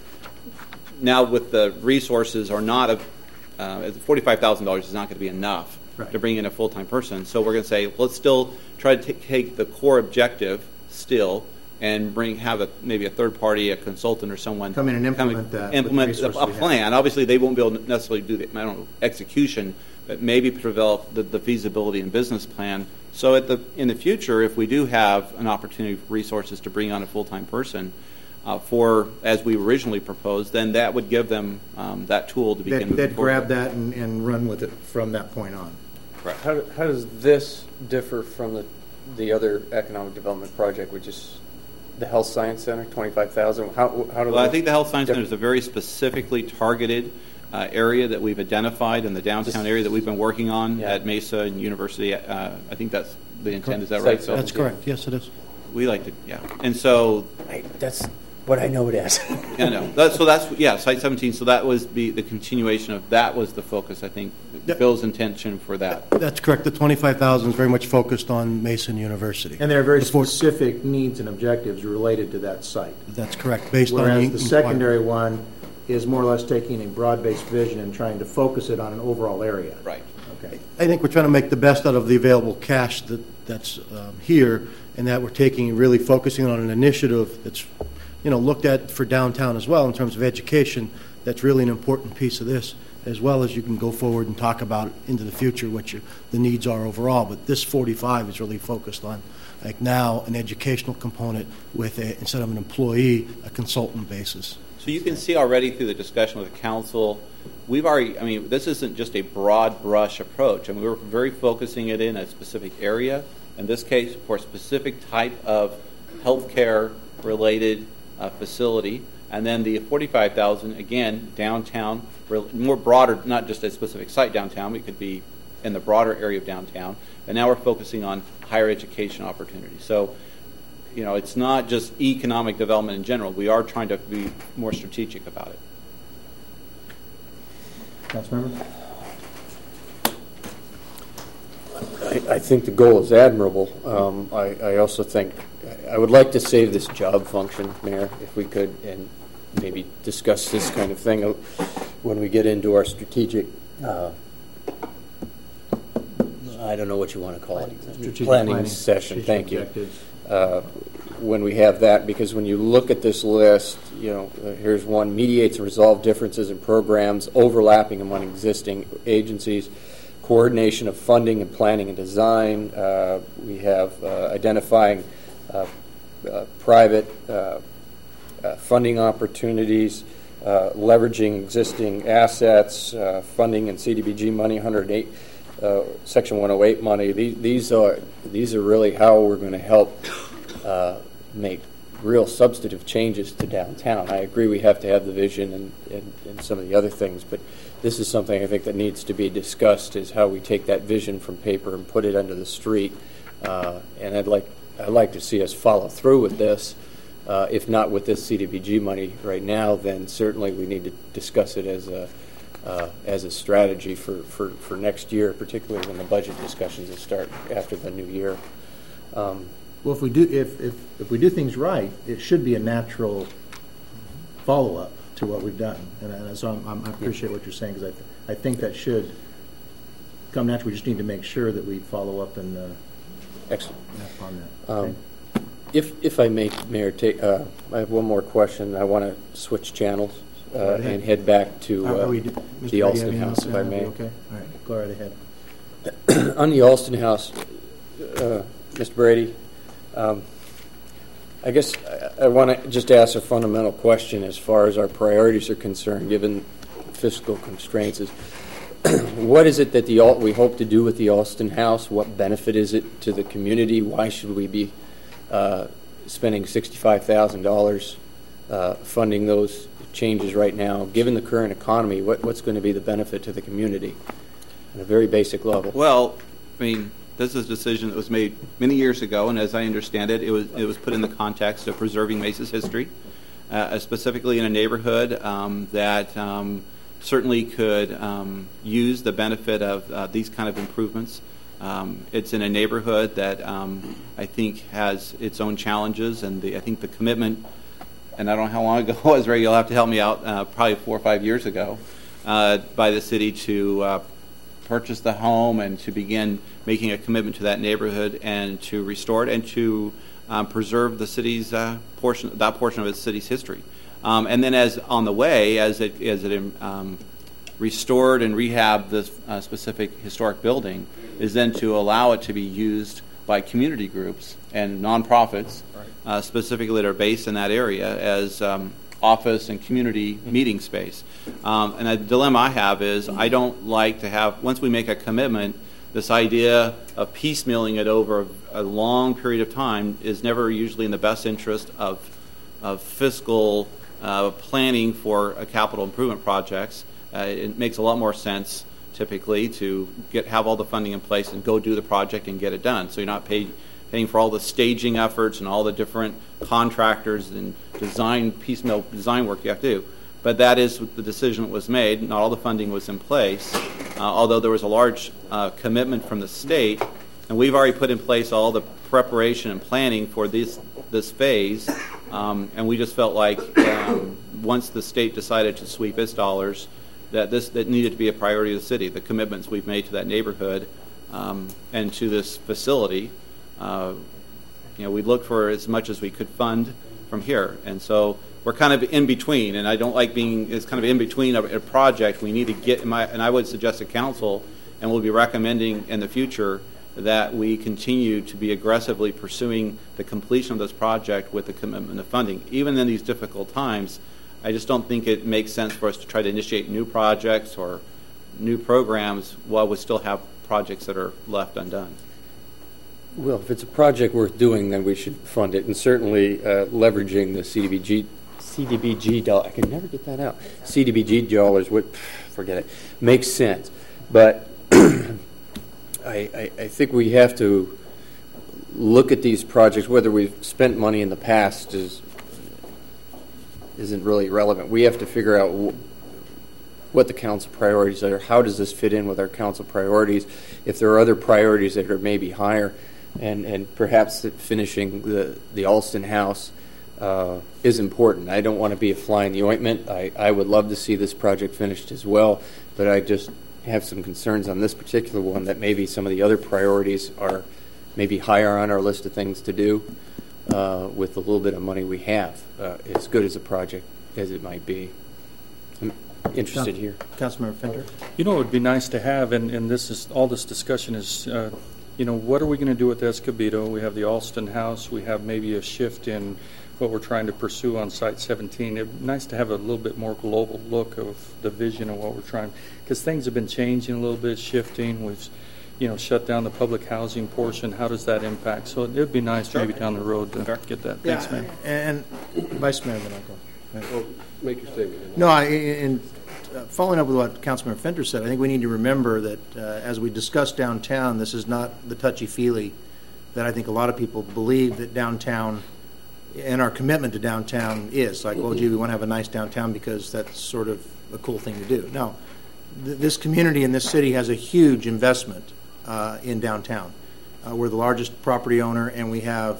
Now, with the resources, are not a uh, forty-five thousand dollars is not going to be enough Right. to bring in a full-time person. So we're going to say, let's still try to t- take the core objective still and bring have a maybe a third party, a consultant or someone Come in and implement that with the implement a, resources a we have. plan. Obviously, they won't be able to necessarily do the I don't know, execution, but maybe develop the, the feasibility and business plan. So at the in the future, if we do have an opportunity for resources to bring on a full-time person uh, for as we originally proposed, then that would give them um, that tool to begin They'd, moving they'd forward. grab that and, and run with it from that point on. Correct. How, how does this differ from the the other economic development project, which is the Health Science Center, twenty-five thousand? How how do Well, I those think the Health Science differ? Center is a very specifically targeted uh, area that we've identified in the downtown area that we've been working on Yeah. at Mesa and University. Uh, I think that's the intent. Is that Site right? So That's correct. Yes, it is. we like to, yeah. And so I, that's what I know it as. yeah, no. That, so that's yeah, Site seventeen. So that was the the continuation of that was the focus. I think Yep. Bill's intention for that. That's correct. The twenty-five thousand is very much focused on Mason University. And there are very The four- specific needs and objectives related to that site. That's correct, based on. Whereas the inquiry. secondary one is more or less taking a broad-based vision and trying to focus it on an overall area. Right. Okay. I think we're trying to make the best out of the available cash that, that's um, here, and that we're taking, really focusing on an initiative that's, you know, looked at for downtown as well in terms of education. That's really an important piece of this, as well as you can go forward and talk about into the future what your, the needs are overall. But this forty-five is really focused on, like now, an educational component with, a, instead of an employee, a consultant basis. So you can see already through the discussion with the council, we've already, I mean, this isn't just a broad brush approach. I mean, we're very focusing it in a specific area, in this case, for a specific type of healthcare related uh, facility. And then the forty-five thousand, again, downtown, more broader, not just a specific site downtown, it could be in the broader area of downtown. And now we're focusing on higher education opportunities. So, you know, it's not just economic development in general. We are trying to be more strategic about it. Councilmember? I, I think the goal is admirable. Um, I, I also think I would like to save this job function, Mayor, if we could, and maybe discuss this kind of thing when we get into our strategic, uh, I don't know what you want to call it, Strategic planning, planning session. Thank you. objectives. Uh, when we have that, because when you look at this list, you know, uh, here's one: mediates and resolve differences in programs overlapping among existing agencies. Coordination of funding and planning and design. Uh, we have uh, identifying uh, uh, private uh, uh, funding opportunities, uh, leveraging existing assets, uh, funding and C D B G money, one hundred eight, uh, Section one oh eight money. These, these are these are really how we're going to help uh, make real substantive changes to downtown. I agree we have to have the vision and, and, and some of the other things, but this is something I think that needs to be discussed, is how we take that vision from paper and put it under the street. Uh, and I'd like I'd like to see us follow through with this. Uh, if not with this C D B G money right now, then certainly we need to discuss it as a uh, as a strategy for, for, for next year, particularly when the budget discussions will start after the new year. Um, Well, if we do if, if if we do things right, it should be a natural follow-up to what we've done, and, and so I'm, I'm, I appreciate what you're saying, because I, th- I think that should come natural. We just need to make sure that we follow up and uh, excellent on that. um, Okay? if if I may, Mayor, take uh, I have one more question. I want to switch channels uh, Go right ahead. and head back to Are- uh, are we- Mister the Brady, Alston have House, if I anything may. else? Okay, all right, go right ahead. On the Alston House, uh, Mister Brady, um, I guess I, I want to just ask a fundamental question as far as our priorities are concerned, given fiscal constraints. Is what is it that the we hope to do with the Alston House? What benefit is it to the community? Why should we be uh, spending sixty-five thousand dollars uh, funding those changes right now? Given the current economy, what, what's going to be the benefit to the community at a very basic level? Well, I mean, this is a decision that was made many years ago, and as I understand it, it was it was put in the context of preserving Mesa's history, uh, specifically in a neighborhood um, that um, certainly could um, use the benefit of uh, these kind of improvements. Um, it's in a neighborhood that um, I think has its own challenges, and the, I think the commitment, and I don't know how long ago it was, Ray, you'll have to help me out, uh, probably four or five years ago, uh, by the city to uh, purchase the home and to begin making a commitment to that neighborhood and to restore it and to um, preserve the city's uh, portion, that portion of its city's history. Um, and then, as on the way, as it as it um, restored and rehabbed this uh, specific historic building, is then to allow it to be used by community groups and nonprofits, right. uh, specifically that are based in that area, as um, office and community meeting space. Um, and the dilemma I have is I don't like to have, once we make a commitment, this idea of piecemealing it over a long period of time is never usually in the best interest of, of fiscal uh, planning for a capital improvement projects. Uh, it makes a lot more sense typically to get have all the funding in place and go do the project and get it done. So you're not paid, paying for all the staging efforts and all the different contractors and design piecemeal design work you have to do. But that is the decision that was made. Not all the funding was in place, uh, although there was a large uh, commitment from the state, and we've already put in place all the preparation and planning for this this phase. Um, and we just felt like um, once the state decided to sweep its dollars, that this that needed to be a priority of the city. The commitments we've made to that neighborhood um, and to this facility, uh, you know, we looked for as much as we could fund from here, and so we're kind of in between. And I don't like being it's kind of in between a, a project. We need to get in my and I would suggest to council, and we'll be recommending in the future that we continue to be aggressively pursuing the completion of this project with the commitment of funding, even in these difficult times. I just don't think it makes sense for us to try to initiate new projects or new programs while we still have projects that are left undone. Well, if it's a project worth doing, then we should fund it, and certainly uh, leveraging the C D B G C D B G dollars. I can never get that out. C D B G dollars would forget it. Makes sense, but I, I, I think we have to look at these projects. Whether we've spent money in the past is isn't really relevant. We have to figure out w- what the council priorities are. How does this fit in with our council priorities? If there are other priorities that are maybe higher, and and perhaps that finishing the the Alston House Uh, is important. I don't want to be a fly in the ointment. I, I would love to see this project finished as well, but I just have some concerns on this particular one that maybe some of the other priorities are maybe higher on our list of things to do uh, with the little bit of money we have, uh, as good as a project as it might be. I'm interested here. Councilmember Fender? You know, it would be nice to have, and, and this is all this discussion is, uh, you know, what are we going to do with Escobedo? We have the Alston House. We have maybe a shift in what we're trying to pursue on Site seventeen. It'd be nice to have a little bit more global look of the vision of what we're trying, because things have been changing a little bit, shifting. We've, you know, shut down the public housing portion. How does that impact? So it'd be nice maybe down the road to get that. Yeah, Thanks, man. And, and Vice Mayor, then I'll go. Well, make your statement. No, I, in uh, following up with what Councilmember Fender said, I think we need to remember that uh, as we discuss downtown, this is not the touchy-feely that I think a lot of people believe that downtown and our commitment to downtown is. Like, well, gee, we want to have a nice downtown because that's sort of a cool thing to do. No, th- this community in this city has a huge investment uh, in downtown. Uh, we're the largest property owner, and we have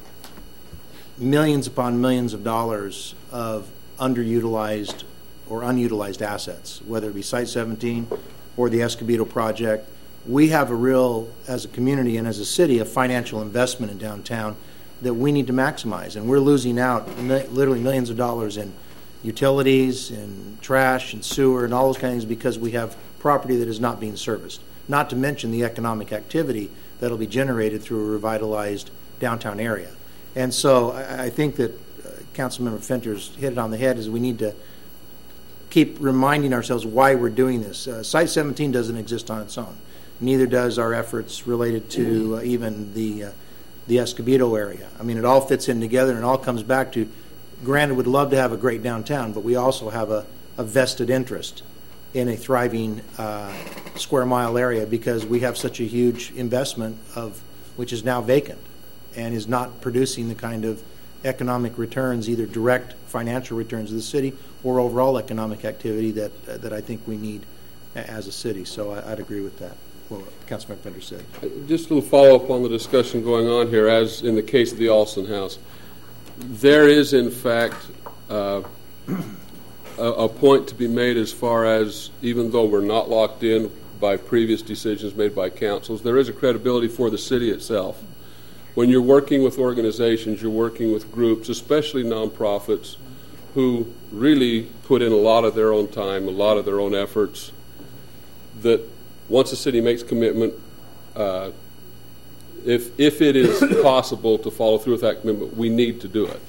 millions upon millions of dollars of underutilized or unutilized assets, whether it be Site seventeen or the Escobedo project. We have a real, as a community and as a city, a financial investment in downtown that we need to maximize, and we're losing out mi- literally millions of dollars in utilities, in trash, and sewer, and all those kind of things because we have property that is not being serviced. Not to mention the economic activity that will be generated through a revitalized downtown area. And so I, I think that uh, Councilmember Fenter's hit it on the head, is we need to keep reminding ourselves why we're doing this. Uh, Site seventeen doesn't exist on its own. Neither does our efforts related to uh, even the uh, the Escobedo area. I mean, it all fits in together, and it all comes back to, granted, we'd love to have a great downtown, but we also have a, a vested interest in a thriving uh, square mile area because we have such a huge investment of which is now vacant and is not producing the kind of economic returns, either direct financial returns to the city or overall economic activity that uh, that I think we need a- as a city. So I, I'd agree with that. What Councilman Fender said. Just a little follow-up on the discussion going on here, as in the case of the Alston House. There is, in fact, uh, a, a point to be made as far as, even though we're not locked in by previous decisions made by councils, there is a credibility for the city itself. When you're working with organizations, you're working with groups, especially nonprofits, who really put in a lot of their own time, a lot of their own efforts, that once the city makes commitment, uh, if if it is possible to follow through with that commitment, we need to do it.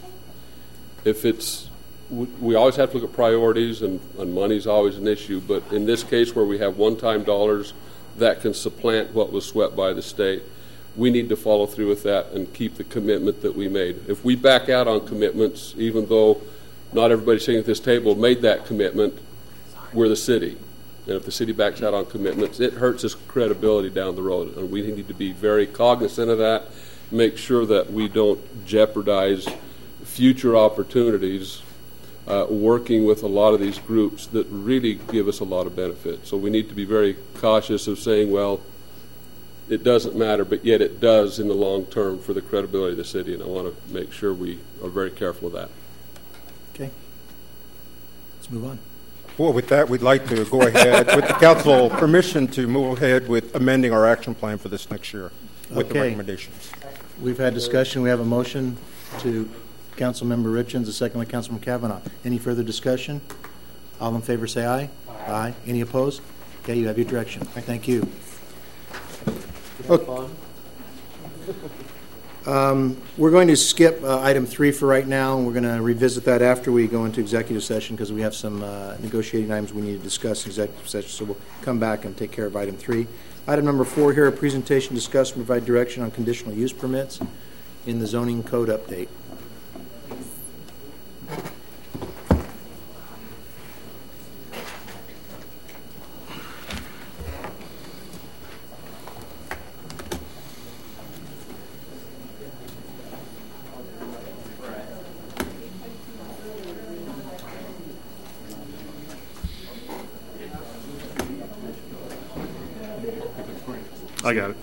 If it's, we, we always have to look at priorities, and, and money's always an issue, but in this case where we have one-time dollars that can supplant what was swept by the state, we need to follow through with that and keep the commitment that we made. If we back out on commitments, even though not everybody sitting at this table made that commitment, we're the city. And if the city backs out on commitments, it hurts its credibility down the road. And we need to be very cognizant of that, make sure that we don't jeopardize future opportunities uh, working with a lot of these groups that really give us a lot of benefit. So we need to be very cautious of saying, well, it doesn't matter, but yet it does in the long term for the credibility of the city. And I want to make sure we are very careful of that. Okay. Let's move on. Well, with that, we'd like to go ahead, with the council permission, to move ahead with amending our action plan for this next year with Okay. the recommendations. We've had discussion. We have a motion to Councilmember Richens, a second by Councilman Kavanaugh. Any further discussion? All in favor say aye. Aye. Aye. Any opposed? Okay, you have your direction. Thank you. Okay. Um, we're going to skip uh, item three for right now, and we're going to revisit that after we go into executive session because we have some uh, negotiating items we need to discuss in executive session. So we'll come back and take care of item three. Item number four here, a presentation, discuss, and provide direction on conditional use permits in the zoning code update. I got it.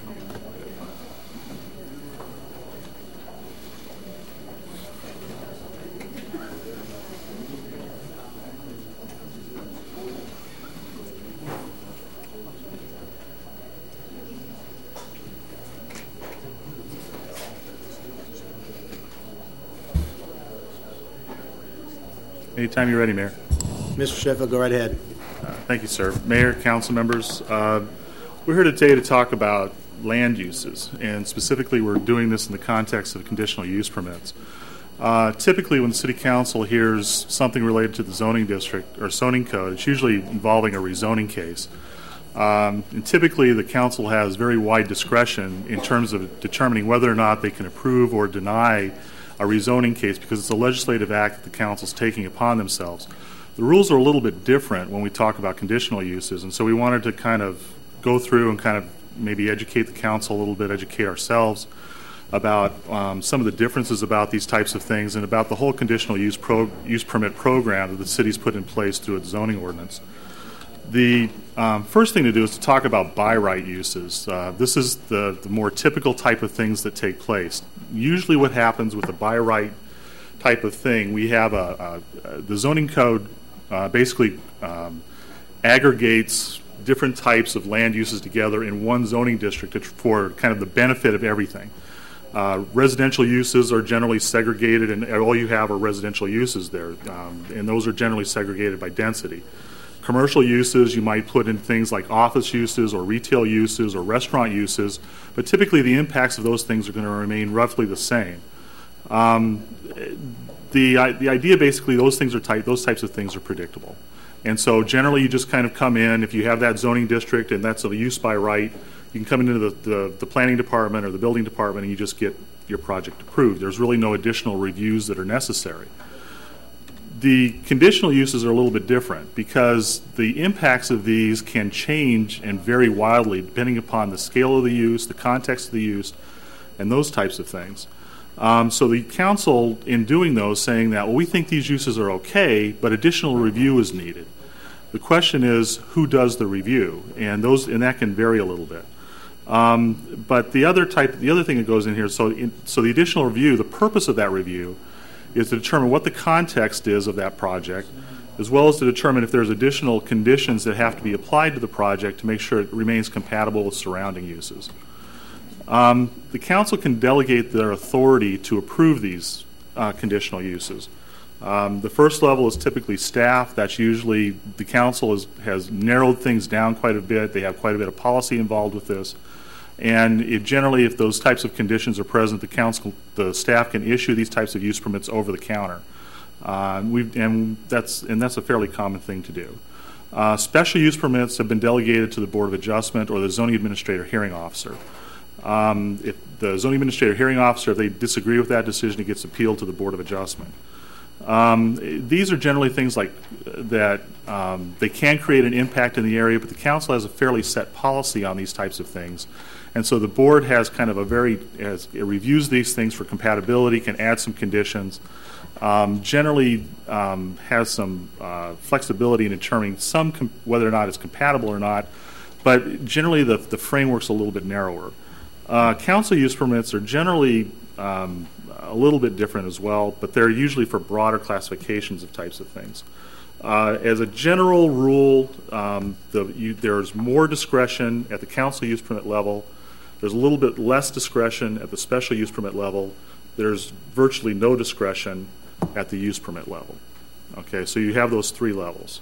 Anytime you're ready, Mayor. Mister Sheffield, go right ahead. Uh, thank you, sir. Mayor, council members, uh, we're here today to talk about land uses, and specifically we're doing this in the context of conditional use permits. Uh, typically when the City Council hears something related to the zoning district or zoning code, it's usually involving a rezoning case. Um, and typically the council has very wide discretion in terms of determining whether or not they can approve or deny a rezoning case because it's a legislative act that the council is taking upon themselves. The rules are a little bit different when we talk about conditional uses, and so we wanted to kind of go through and kind of maybe educate the council a little bit, educate ourselves about um, some of the differences about these types of things and about the whole conditional use, pro- use permit program that the city's put in place through its zoning ordinance. The um, first thing to do is to talk about by right uses. Uh, this is the, the more typical type of things that take place. Usually what happens with a by right type of thing, we have a, a, a the zoning code uh, basically um, aggregates different types of land uses together in one zoning district for kind of the benefit of everything. Uh, residential uses are generally segregated, and all you have are residential uses there, um, and those are generally segregated by density. Commercial uses, you might put in things like office uses or retail uses or restaurant uses, but typically the impacts of those things are going to remain roughly the same. Um, the, the idea basically, those things are tight, those types of things are predictable. And so generally you just kind of come in, if you have that zoning district and that's a use by right, you can come into the, the, the planning department or the building department and you just get your project approved. There's really no additional reviews that are necessary. The conditional uses are a little bit different because the impacts of these can change and vary wildly depending upon the scale of the use, the context of the use, and those types of things. Um, so the council, in doing those, saying that, well, we think these uses are okay, but additional review is needed. The question is, who does the review? And those, and that can vary a little bit. Um, but the other type, the other thing that goes in here, so in, so the additional review, the purpose of that review is to determine what the context is of that project, as well as to determine if there's additional conditions that have to be applied to the project to make sure it remains compatible with surrounding uses. Um, the council can delegate their authority to approve these uh, conditional uses. Um, the first level is typically staff. That's usually, the council is, has narrowed things down quite a bit. They have quite a bit of policy involved with this. And it generally, if those types of conditions are present, the council, the staff can issue these types of use permits over the counter. Uh, we've, and that's and that's a fairly common thing to do. Uh, special use permits have been delegated to the Board of Adjustment or the zoning administrator hearing officer. Um, if the zoning administrator hearing officer, if they disagree with that decision, it gets appealed to the Board of Adjustment. Um, these are generally things like that um, they can create an impact in the area, but the council has a fairly set policy on these types of things. And so the board has kind of a very, as it reviews these things for compatibility, can add some conditions, um, generally um, has some uh, flexibility in determining some com- whether or not it's compatible or not, but generally the, the framework's a little bit narrower. Uh, council use permits are generally um, a little bit different as well, but they're usually for broader classifications of types of things. Uh, as a general rule, um, the, you, there's more discretion at the council use permit level. There's a little bit less discretion at the special use permit level. There's virtually no discretion at the use permit level. Okay, so you have those three levels.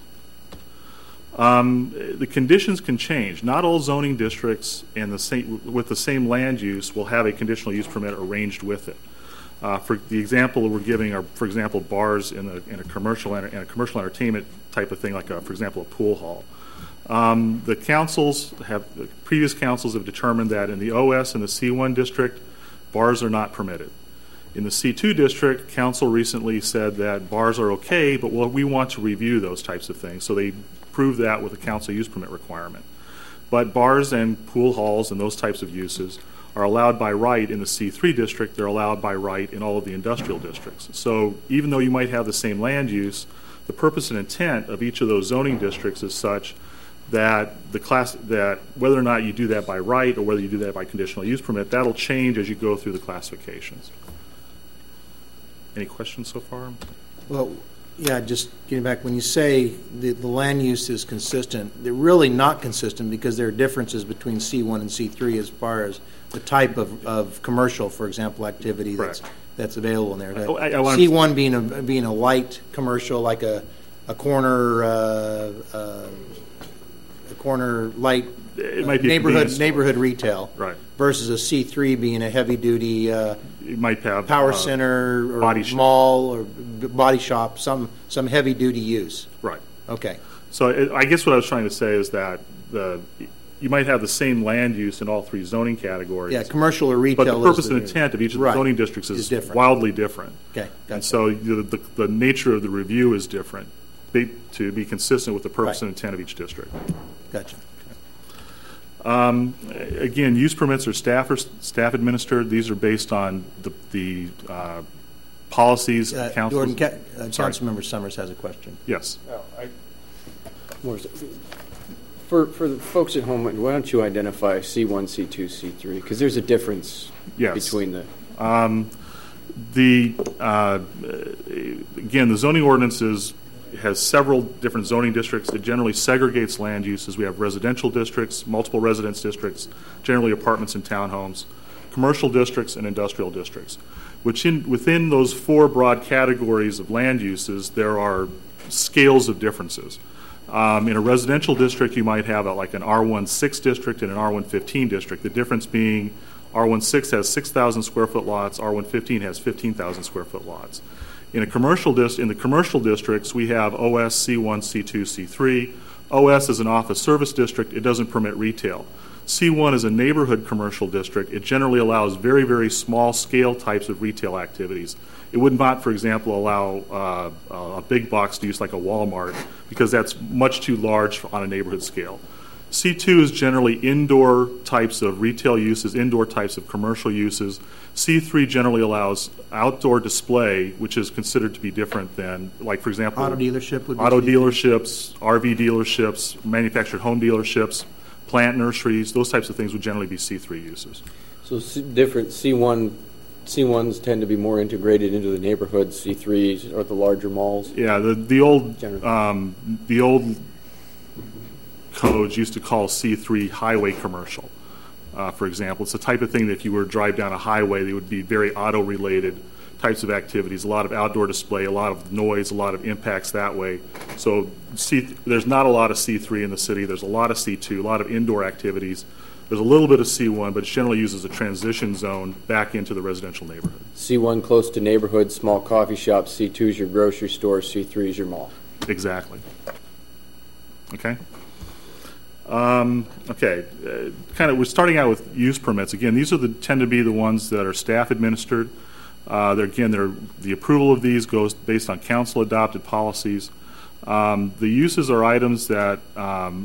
Um, the conditions can change. Not all zoning districts and the same, with the same land use will have a conditional use permit arranged with it. Uh, for the example that we're giving are, for example, bars in a, in a commercial in a commercial entertainment type of thing, like a, for example, a pool hall. Um, the councils have, the previous councils have determined that in the O S and the C one district, bars are not permitted. In the C two district, council recently said that bars are okay, but well, we want to review those types of things. So they proved that with a council use permit requirement. But bars and pool halls and those types of uses are allowed by right in the C three district. They're allowed by right in all of the industrial districts. So even though you might have the same land use, the purpose and intent of each of those zoning districts is such that the class that whether or not you do that by right or whether you do that by conditional use permit, that'll change as you go through the classifications. Any questions so far? Well, yeah, just getting back, when you say the, the land use is consistent, they're really not consistent because there are differences between C one and C three as far as the type of, of commercial, for example, activity that's, that's available in there. Oh, I, I C one being a, being a light commercial, like a, a corner uh, uh, a corner light it might be neighborhood neighborhood retail, right? Versus a C three being a heavy duty. Uh, it might have power uh, center or body mall or b- body shop, some some heavy duty use. Right. Okay. So it, I guess what I was trying to say is that the you might have the same land use in all three zoning categories. Yeah, commercial or retail. But the purpose is and the, intent of each of the right, zoning districts is, is different. wildly different. Okay. Gotcha. And so the, the, the nature of the review is different be, to be consistent with the purpose right. and intent of each district. Gotcha. Um, again, use permits are staff or staff administered. These are based on the, the uh, policies. Uh, councils. Jordan, Ca- uh, Councilmember Summers has a question. Yes. Oh, I, for for the folks at home, why don't you identify C one, C two, C three? Because there's a difference yes. between the. Um, the uh, again, the zoning ordinances has several different zoning districts. It generally segregates land uses. We have residential districts, multiple residence districts, generally apartments and townhomes, commercial districts, and industrial districts. Which in, within those four broad categories of land uses, there are scales of differences. Um, in a residential district, you might have a, like an R sixteen district and an R fifteen district. The difference being R sixteen has six thousand square foot lots, R fifteen has fifteen thousand square foot lots. In a commercial dis- in the commercial districts, we have O S, C one, C two, C three. O S is an office service district. It doesn't permit retail. C one is a neighborhood commercial district. It generally allows very, very small scale types of retail activities. It would not, for example, allow uh, a big box use like a Walmart because that's much too large on a neighborhood scale. C two is generally indoor types of retail uses, indoor types of commercial uses. C three generally allows outdoor display, which is considered to be different than, like, for example, auto dealership would be auto C three. dealerships, R V dealerships, manufactured home dealerships, plant nurseries, those types of things would generally be C three uses. So C- different C one, C ones tend to be more integrated into the neighborhoods. C threes are the larger malls. Yeah, the the old um, the old codes used to call C three highway commercial. Uh, for example, it's the type of thing that if you were to drive down a highway, they would be very auto-related types of activities, a lot of outdoor display, a lot of noise, a lot of impacts that way. So C, there's not a lot of C three in the city. There's a lot of C two, a lot of indoor activities. There's a little bit of C one, but it's generally used as a transition zone back into the residential neighborhood. C one close to neighborhoods, small coffee shops. C two is your grocery store. C three is your mall. Exactly. Okay. Um, okay, uh, kind of. We're starting out with use permits. Again, these are the tend to be the ones that are staff administered. Uh, they're, again, they're, the approval of these goes based on council adopted policies. Um, the uses are items that um,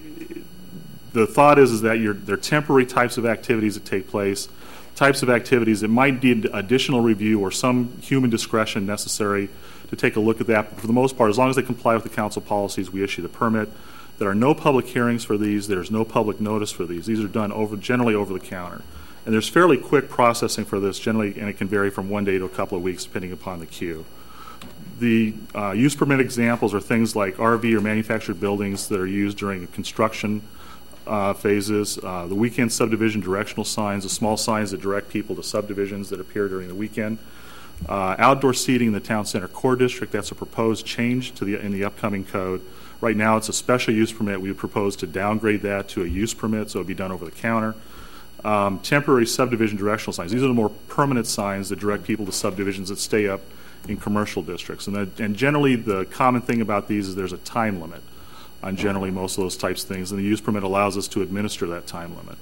the thought is is that you're, they're temporary types of activities that take place, types of activities that might need additional review or some human discretion necessary to take a look at that. But for the most part, as long as they comply with the council policies, we issue the permit. There are no public hearings for these. There's no public notice for these. These are done over generally over the counter. And there's fairly quick processing for this generally, and it can vary from one day to a couple of weeks depending upon the queue. The uh, use permit examples are things like R V or manufactured buildings that are used during construction uh, phases, uh, the weekend subdivision directional signs, the small signs that direct people to subdivisions that appear during the weekend. Uh, outdoor seating in the town center core district, that's a proposed change to the in the upcoming code. Right now it's a special use permit. We would propose to downgrade that to a use permit so it would be done over the counter. Um, temporary subdivision directional signs. These are the more permanent signs that direct people to subdivisions that stay up in commercial districts. And, that, and generally the common thing about these is there's a time limit on generally most of those types of things, and the use permit allows us to administer that time limit.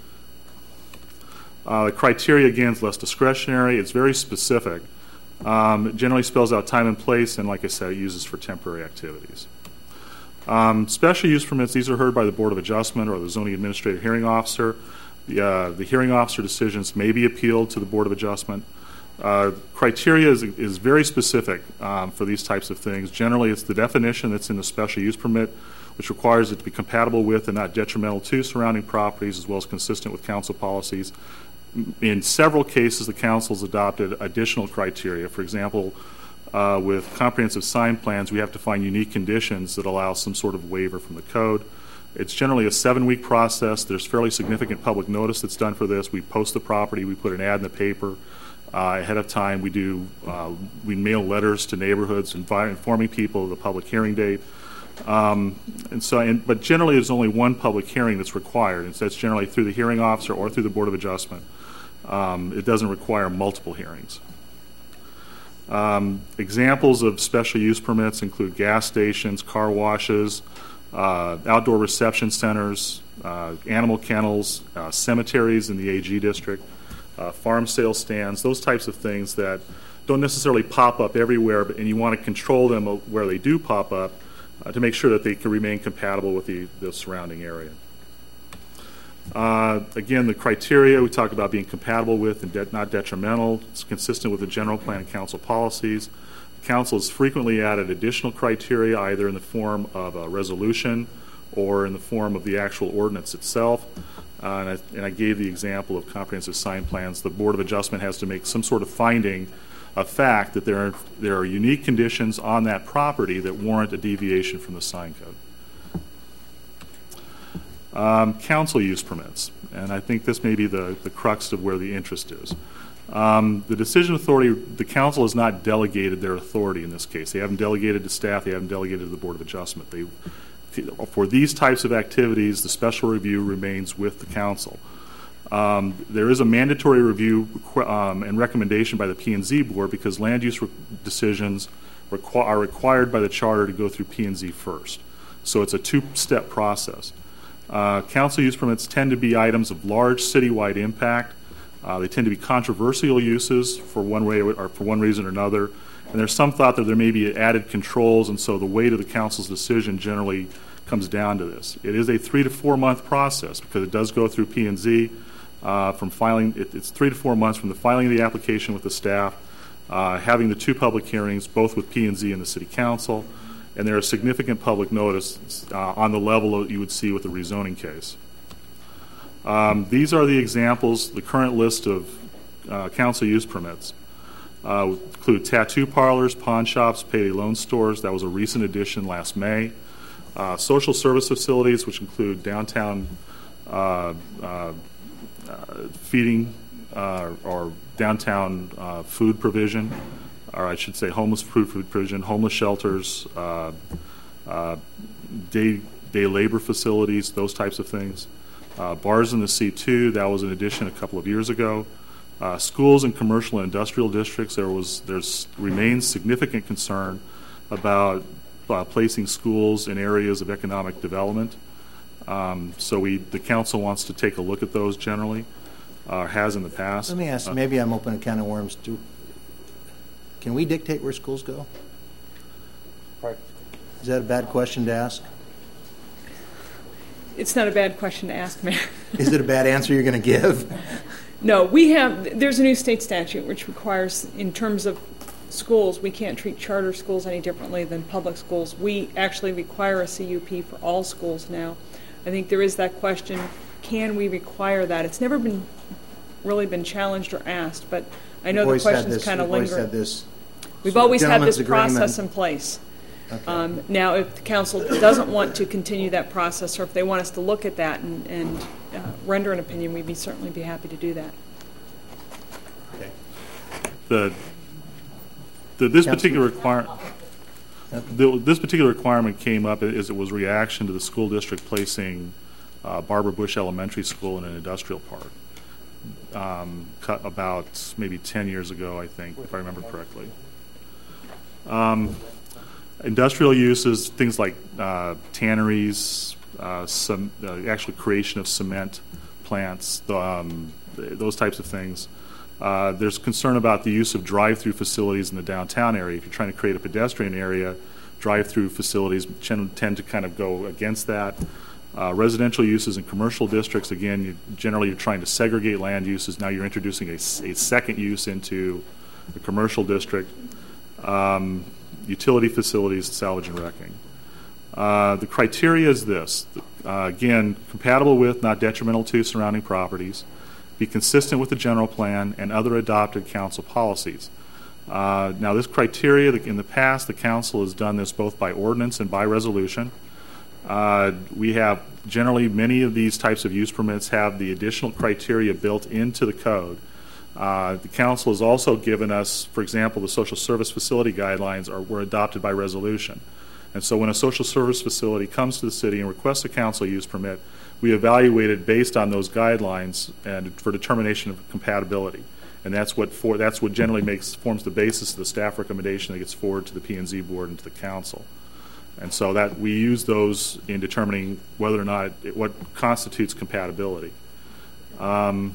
Uh, the criteria, again, is less discretionary. It's very specific. Um, it generally spells out time and place, and like I said, it uses for temporary activities. Um, special use permits, these are heard by the Board of Adjustment or the zoning administrative hearing officer. The, uh, the hearing officer decisions may be appealed to the Board of Adjustment. Uh, criteria is, is very specific um, for these types of things. Generally, it's the definition that's in the special use permit which requires it to be compatible with and not detrimental to surrounding properties, as well as consistent with council policies. In several cases, the council has adopted additional criteria. For example, uh, with comprehensive sign plans, we have to find unique conditions that allow some sort of waiver from the code. It's generally a seven-week process. There's fairly significant public notice that's done for this. We post the property. We put an ad in the paper uh, ahead of time. We do uh, we mail letters to neighborhoods invi- informing people of the public hearing date. Um, and so, and, but generally, there's only one public hearing that's required. And so that's generally through the hearing officer or through the Board of Adjustment. Um, it doesn't require multiple hearings. Um, examples of special use permits include gas stations, car washes, uh, outdoor reception centers, uh, animal kennels, uh, cemeteries in the A G district, uh, farm sale stands, those types of things that don't necessarily pop up everywhere, but, and you want to control them where they do pop up uh, to make sure that they can remain compatible with the, the surrounding area. Uh, again, the criteria we talked about being compatible with and de- not detrimental. It's consistent with the general plan and council policies. The council has frequently added additional criteria, either in the form of a resolution or in the form of the actual ordinance itself. Uh, and, I, and I gave the example of comprehensive sign plans. The Board of Adjustment has to make some sort of finding of fact that there are, there are unique conditions on that property that warrant a deviation from the sign code. Um, council use permits, and I think this may be the, the crux of where the interest is. Um, the decision authority, the council has not delegated their authority in this case. They haven't delegated to staff, they haven't delegated to the Board of Adjustment. They, for these types of activities, the special review remains with the council. Um, there is a mandatory review um, and recommendation by the P and Z board because land use re- decisions requ- are required by the charter to go through P and Z first. So it's a two-step process. Uh, council use permits tend to be items of large citywide impact. Uh, they tend to be controversial uses for one way or for one reason or another. And there's some thought that there may be added controls, and so the weight of the council's decision generally comes down to this. It is a three to four month process because it does go through P and Z. Uh, from filing, it, it's three to four months from the filing of the application with the staff, uh, having the two public hearings, both with P and Z and the City Council. And there is significant public notice uh, on the level that you would see with a rezoning case. Um, these are the examples, the current list of uh, council use permits. Uh, include tattoo parlors, pawn shops, payday loan stores. That was a recent addition last May. Uh, social service facilities, which include downtown uh, uh, uh, feeding uh, or downtown uh, food provision. Or I should say homeless food, food provision, homeless shelters, uh, uh, day, day labor facilities, those types of things. Uh, bars in the C two, that was an addition a couple of years ago. Uh, schools and commercial and industrial districts, there was there's remains significant concern about uh, placing schools in areas of economic development. Um, so we, the council wants to take a look at those generally, uh, has in the past. Let me ask, uh, maybe I'm opening a can of worms. Do, Can we dictate where schools go? Is that a bad question to ask? It's not a bad question to ask, Mayor. Is it a bad answer you're going to give? No, we have, there's a new state statute which requires, in terms of schools, we can't treat charter schools any differently than public schools. We actually require a C U P for all schools now. I think there is that question, can we require that? It's never been really been challenged or asked, but I know the question's kind of lingering. We've always had this. We've always had this agreement. process in place. Okay. Um, now, if the council doesn't want to continue that process, or if they want us to look at that and, and uh, render an opinion, we'd be certainly be happy to do that. Okay. The, the this particular requirement. The, this particular requirement came up as it was reaction to the school district placing uh, Barbara Bush Elementary School in an industrial park. Um, cut about maybe ten years ago, I think, if I remember correctly. Um, industrial uses, things like uh, tanneries, uh, some uh, actual creation of cement plants, the, um, those types of things. Uh, there's concern about the use of drive-through facilities in the downtown area. If you're trying to create a pedestrian area, drive-through facilities tend to kind of go against that. Uh, residential uses in commercial districts, again, you, generally you're trying to segregate land uses. Now you're introducing a, a second use into the commercial district. Um, utility facilities, salvage and wrecking. Uh, the criteria is this. Uh, again, compatible with, not detrimental to surrounding properties, be consistent with the general plan and other adopted council policies. Uh, now, this criteria, in the past, the council has done this both by ordinance and by resolution. Uh, we have generally many of these types of use permits have the additional criteria built into the code. Uh, the council has also given us, for example, the social service facility guidelines are, were adopted by resolution. And so when a social service facility comes to the city and requests a council use permit, we evaluate it based on those guidelines and for determination of compatibility. And that's what for that's what generally makes forms the basis of the staff recommendation that gets forwarded to the P and Z board and to the council. And so that we use those in determining whether or not it, what constitutes compatibility. Um,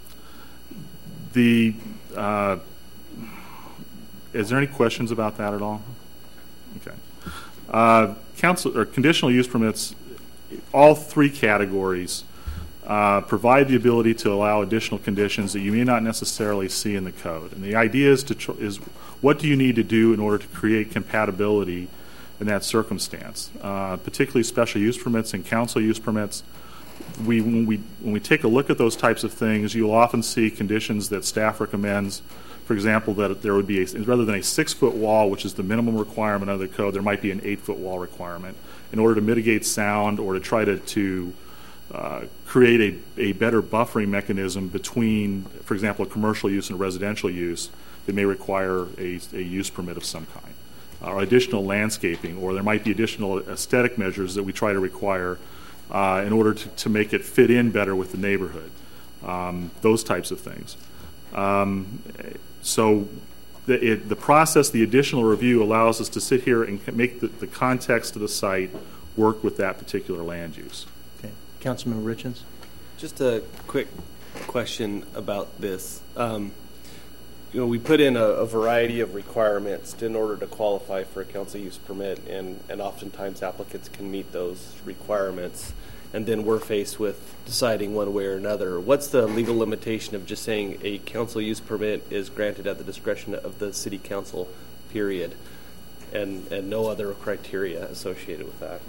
the uh, is there any questions about that at all? Okay. Uh, council or conditional use permits, all three categories uh, provide the ability to allow additional conditions that you may not necessarily see in the code. And the idea is to tr- is what do you need to do in order to create compatibility in that circumstance, uh, particularly special use permits and council use permits. We when we when we take a look at those types of things, you'll often see conditions that staff recommends. For example, that there would be, a, rather than a six-foot wall, which is the minimum requirement under the code, there might be an eight-foot wall requirement in order to mitigate sound or to try to, to uh, create a, a better buffering mechanism between, for example, a commercial use and a residential use that may require a, a use permit of some kind, or additional landscaping, or there might be additional aesthetic measures that we try to require uh, in order to, to make it fit in better with the neighborhood, um, those types of things. Um, So the, it, the process, the additional review, allows us to sit here and make the, the context of the site work with that particular land use. Okay. Councilman Richens? Just a quick question about this. Um, you know, we put in a, a variety of requirements in order to qualify for a council use permit, and, and oftentimes applicants can meet those requirements, and then we're faced with deciding one way or another. What's the legal limitation of just saying a council use permit is granted at the discretion of the city council, period, and, and no other criteria associated with that?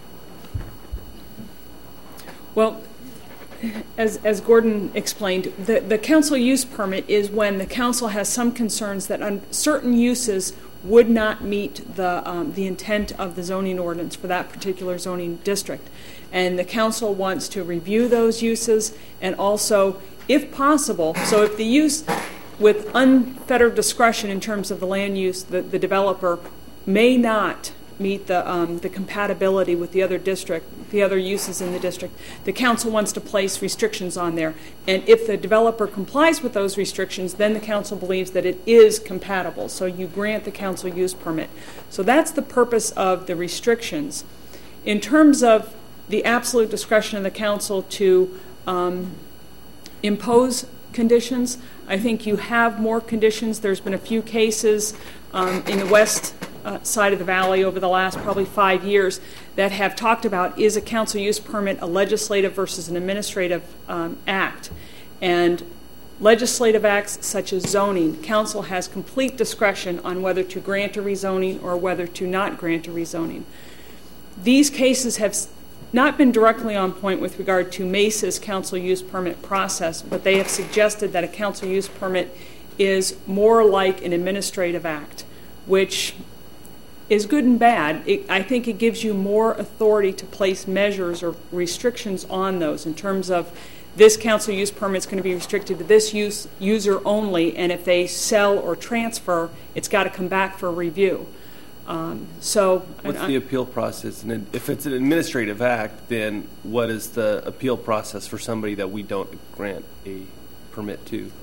Well, as, as Gordon explained, the, the council use permit is when the council has some concerns that on certain uses would not meet the, um, the intent of the zoning ordinance for that particular zoning district. And the council wants to review those uses and also, if possible, so if the use with unfettered discretion in terms of the land use, the, the developer may not meet the, um, the compatibility with the other district, the other uses in the district, the council wants to place restrictions on there. And if the developer complies with those restrictions, then the council believes that it is compatible. So you grant the council use permit. So that's the purpose of the restrictions. In terms of the absolute discretion of the council to um, impose conditions, I think you have more conditions. There's been a few cases um, in the west uh, side of the valley over the last probably five years that have talked about, is a council use permit a legislative versus an administrative um, act? And legislative acts such as zoning, council has complete discretion on whether to grant a rezoning or whether to not grant a rezoning. These cases have not been directly on point with regard to Mesa's council use permit process, but they have suggested that a council use permit is more like an administrative act, which is good and bad. It, I think it gives you more authority to place measures or restrictions on those in terms of this council use permit is going to be restricted to this use user only, and if they sell or transfer, it's got to come back for review. Um, so, what's I, the appeal process? And if it's an administrative act, then what is the appeal process for somebody that we don't grant a permit to?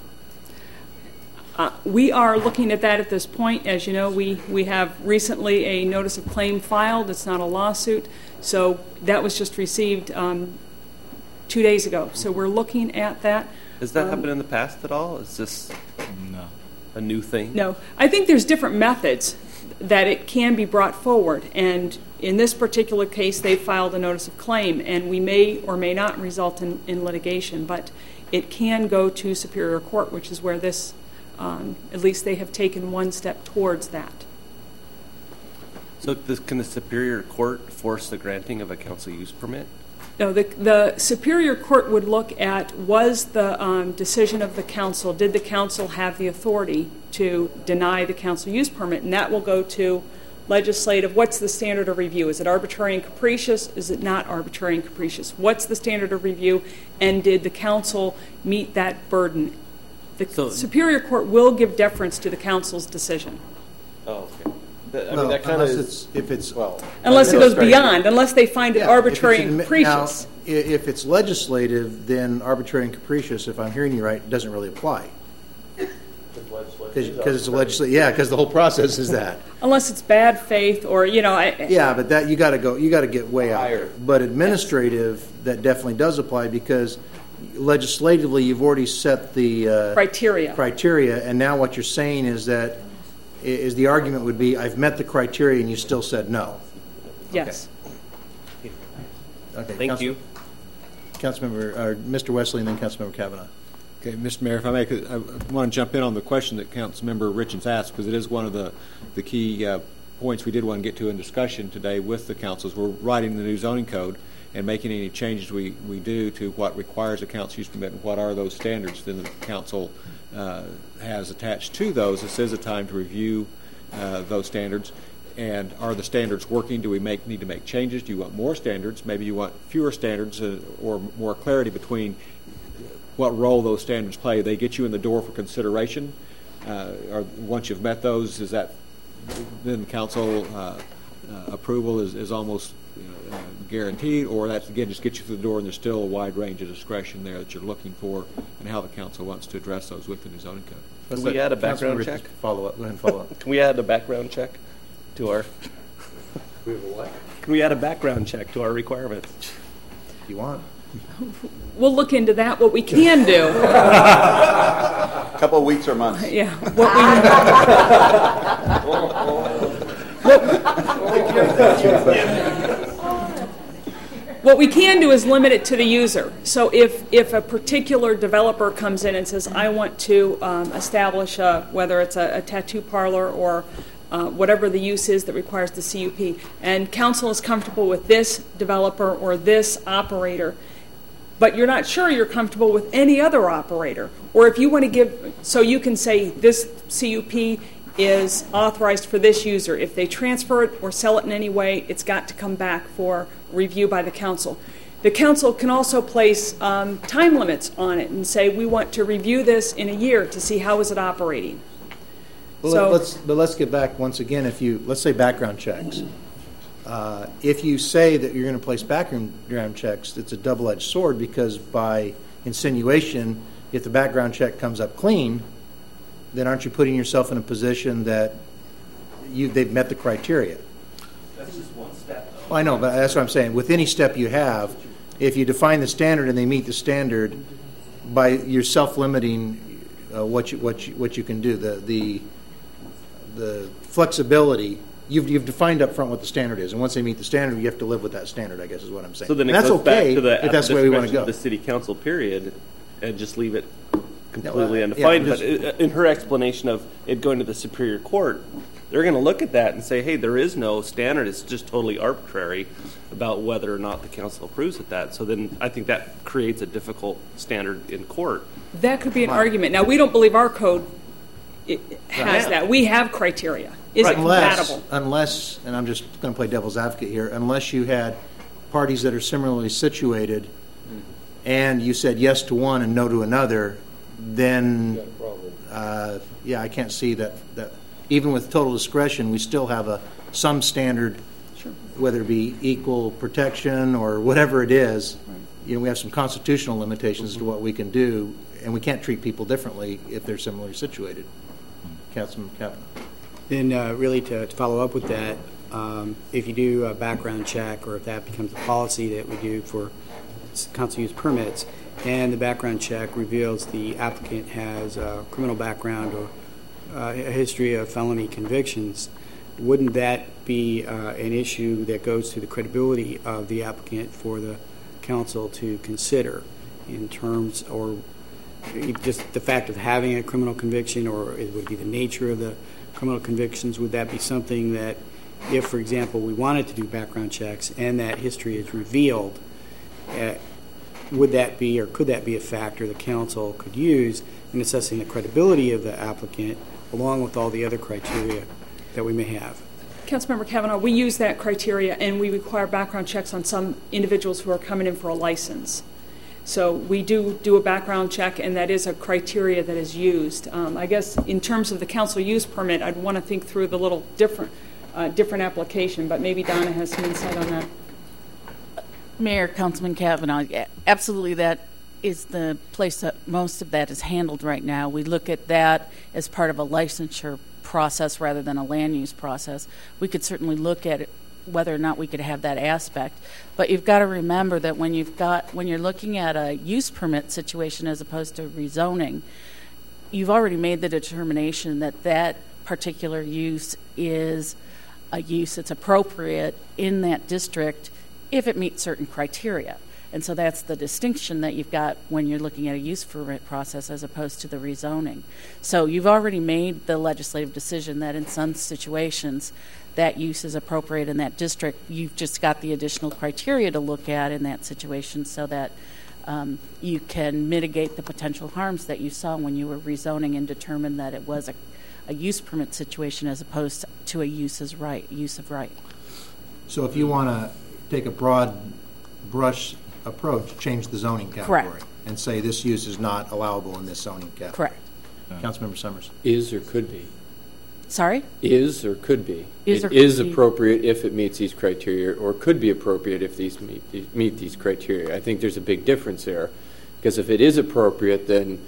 Uh, we are looking at that at this point. As you know, we, we have recently a notice of claim filed. It's not a lawsuit. So that was just received um, two days ago. So we're looking at that. Has that um, happened in the past at all? Is this no. a new thing? No. I think there's different methods that it can be brought forward. And in this particular case, they filed a notice of claim, and we may or may not result in, in litigation. But it can go to Superior Court, which is where this, um, at least they have taken one step towards that. So this, can the Superior Court force the granting of a council use permit? No, the, the Superior Court would look at, was the um, decision of the council, did the council have the authority to deny the council use permit? And that will go to legislative. What's the standard of review? Is it arbitrary and capricious? Is it not arbitrary and capricious? What's the standard of review? And did the council meet that burden? The so, Superior Court will give deference to the council's decision. Oh, okay. That, I well, mean, that kind of is, if it's well, unless it goes beyond, unless they find it yeah, arbitrary and capricious. Now, if it's legislative, then arbitrary and capricious, if I'm hearing you right, doesn't really apply. Because it's a legislative, yeah, because the whole process is that. Unless it's bad faith, or you know, I, yeah, but that you got to go, you got to get way out. But administrative, that definitely does apply because legislatively, you've already set the uh, criteria. Criteria, and now what you're saying is that is the argument would be, I've met the criteria, and you still said no. Yes. Okay. okay Thank Council, you, Councilmember, or Mister Wesley, and then Councilmember Kavanaugh. Okay, Mister Mayor, if I may, I want to jump in on the question that Councilmember Richens asked, because it is one of the, the key uh, points we did want to get to in discussion today with the councils. We're writing the new zoning code and making any changes we, we do to what requires a council use permit and what are those standards. Then the council uh, has attached to those. This is a time to review uh, those standards. And are the standards working? Do we make need to make changes? Do you want more standards? Maybe you want fewer standards uh, or more clarity between what role those standards play. They get you in the door for consideration, uh, or once you've met those, is that then council uh, uh, approval is, is almost you know, uh, guaranteed, or that's again just get you through the door and there's still a wide range of discretion there that you're looking for, and how the council wants to address those within the zoning code. Can we add a background check? Follow up. Go ahead and follow up. Can we add a background check to our? We have a what? Can we add a background check to our requirements? If you want. We'll look into that. What we can do. A couple of weeks or months. Yeah. What we, what we can do is limit it to the user. So if, if a particular developer comes in and says, I want to um, establish a, whether it's a, a tattoo parlor or Uh, whatever the use is that requires the C U P, and council is comfortable with this developer or this operator, but you're not sure you're comfortable with any other operator, or if you want to give, so you can say this C U P is authorized for this user. If they transfer it or sell it in any way, it's got to come back for review by the council. The council can also place um, time limits on it and say, we want to review this in a year to see how is it operating. Well, so, let's, but let's get back once again. If you let's say background checks, uh, if you say that you're going to place background checks, it's a double-edged sword because by insinuation, if the background check comes up clean, then aren't you putting yourself in a position that you they've met the criteria? That's just one step, though. Well, I know, but that's what I'm saying. With any step you have, if you define the standard and they meet the standard, by you're self-limiting uh, what you what you what you can do. The the the flexibility, you've, you've defined up front what the standard is, and once they meet the standard, you have to live with that standard, I guess is what I'm saying. So then and it that's goes okay back to the, if that's the way we want to go. The city council period, and just leave it completely yeah, undefined. Yeah, but in her explanation of it going to the Superior Court, they're going to look at that and say, hey, there is no standard. It's just totally arbitrary about whether or not the council approves of that. So then I think that creates a difficult standard in court. That could be an argument. Now, we don't believe our code it has right. that. We have criteria. Is right. it unless, compatible? Unless, and I'm just going to play devil's advocate here, unless you had parties that are similarly situated mm-hmm. and you said yes to one and no to another, then, uh, yeah, I can't see that, that even with total discretion, we still have a some standard, sure. whether it be equal protection or whatever it is. Right. You know, we have some constitutional limitations mm-hmm. to what we can do, and we can't treat people differently if they're similarly situated. Councilman Kavanaugh. Then uh, really to, to follow up with that, um, if you do a background check or if that becomes a policy that we do for council use permits and the background check reveals the applicant has a criminal background or uh, a history of felony convictions, wouldn't that be uh, an issue that goes to the credibility of the applicant for the council to consider in terms or just the fact of having a criminal conviction, or it would be the nature of the criminal convictions? Would that be something that if, for example, we wanted to do background checks and that history is revealed, uh, would that be or could that be a factor the council could use in assessing the credibility of the applicant along with all the other criteria that we may have? Councilmember Kavanaugh, we use that criteria and we require background checks on some individuals who are coming in for a license. So we do do a background check, and that is a criteria that is used. Um, I guess in terms of the council use permit, I'd want to think through the little different, uh, different application, but maybe Donna has some insight on that. Mayor, Councilman Kavanaugh, absolutely that is the place that most of that is handled right now. We look at that as part of a licensure process rather than a land use process. We could certainly look at it, whether or not we could have that aspect. But you've got to remember that when you've got when you're looking at a use permit situation as opposed to rezoning, you've already made the determination that that particular use is a use that's appropriate in that district if it meets certain criteria. And so that's the distinction that you've got when you're looking at a use permit process as opposed to the rezoning. So you've already made the legislative decision that in some situations that use is appropriate in that district. You've just got the additional criteria to look at in that situation so that um, you can mitigate the potential harms that you saw when you were rezoning and determined that it was a, a use permit situation as opposed to a use as right, use of right. So if you want to take a broad brush approach, change the zoning category. Correct. And say this use is not allowable in this zoning category. Correct. Uh, Councilmember Summers. Is or could be. Sorry? Is or could be. Is it or is could be. appropriate if it meets these criteria, or could be appropriate if these meet, meet these criteria. I think there's a big difference there, because if it is appropriate, then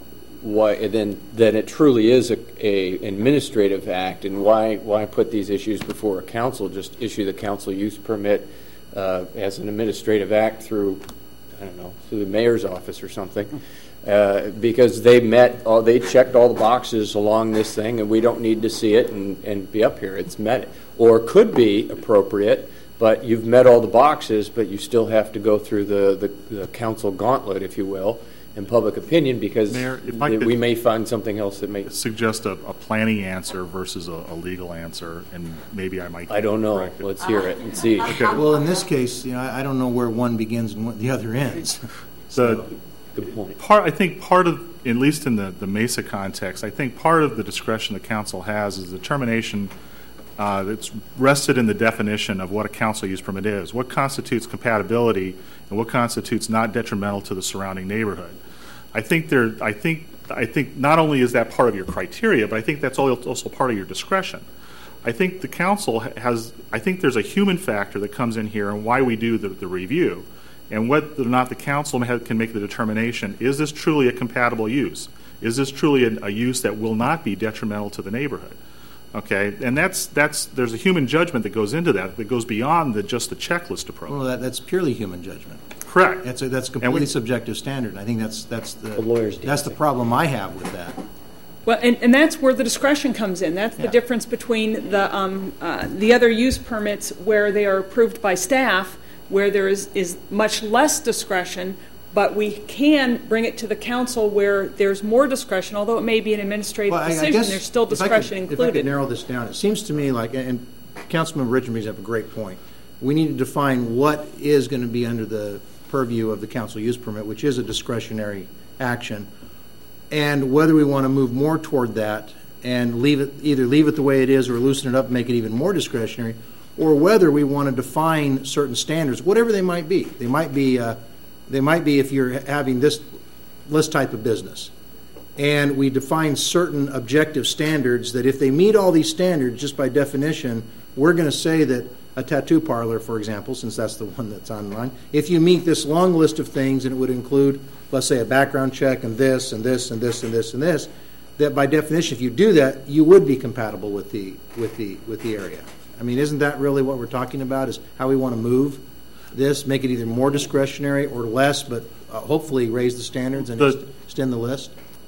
why then then it truly is a, a administrative act, and why why put these issues before a council? Just issue the council use permit uh, as an administrative act through I don't know through the mayor's office or something. Uh, because they met, all, they checked all the boxes along this thing, and we don't need to see it and, and be up here. It's met it. Or could be appropriate, but you've met all the boxes, but you still have to go through the, the, the council gauntlet, if you will, in public opinion, because Mayor, if I th- could we may find something else that may suggest a, a planning answer versus a, a legal answer, and maybe I might. I don't know. Let's hear it and see. Okay. Well, in this case, you know, I, I don't know where one begins and what the other ends. So, good point. Part, I think part of, at least in the, the Mesa context, I think part of the discretion the council has is the determination uh, that's rested in the definition of what a council use permit is, what constitutes compatibility, and what constitutes not detrimental to the surrounding neighborhood. I think there, I think, I think not only is that part of your criteria, but I think that's also part of your discretion. I think the council has, I think there's a human factor that comes in here and why we do the, the review. And whether or not the council can make the determination, is this truly a compatible use? Is this truly a, a use that will not be detrimental to the neighborhood? Okay, and that's that's there's a human judgment that goes into that that goes beyond the just the checklist approach. Well, that, that's purely human judgment. Correct. That's a, that's a completely we, subjective standard. And I think that's that's the, the lawyers that's the problem I have with that. Well, and, and that's where the discretion comes in. That's the yeah. difference between the um, uh, the other use permits where they are approved by staff, where there is, is much less discretion, but we can bring it to the council where there's more discretion, although it may be an administrative well, I, decision, I guess there's still discretion if I could, included. If I could narrow this down, it seems to me like, and Councilman Richmond brings up a great point, we need to define what is going to be under the purview of the council use permit, which is a discretionary action, and whether we want to move more toward that and leave it, either leave it the way it is or loosen it up and make it even more discretionary, or whether we want to define certain standards, whatever they might be. They might be, uh, they might be if you're having this this type of business, and we define certain objective standards that if they meet all these standards, just by definition, we're going to say that a tattoo parlor, for example, since that's the one that's online, if you meet this long list of things, and it would include, let's say, a background check and this and this and this and this and this, that by definition, if you do that, you would be compatible with the with the with the area. I mean, isn't that really what we're talking about, is how we want to move this, make it either more discretionary or less, but uh, hopefully raise the standards and the, extend the list?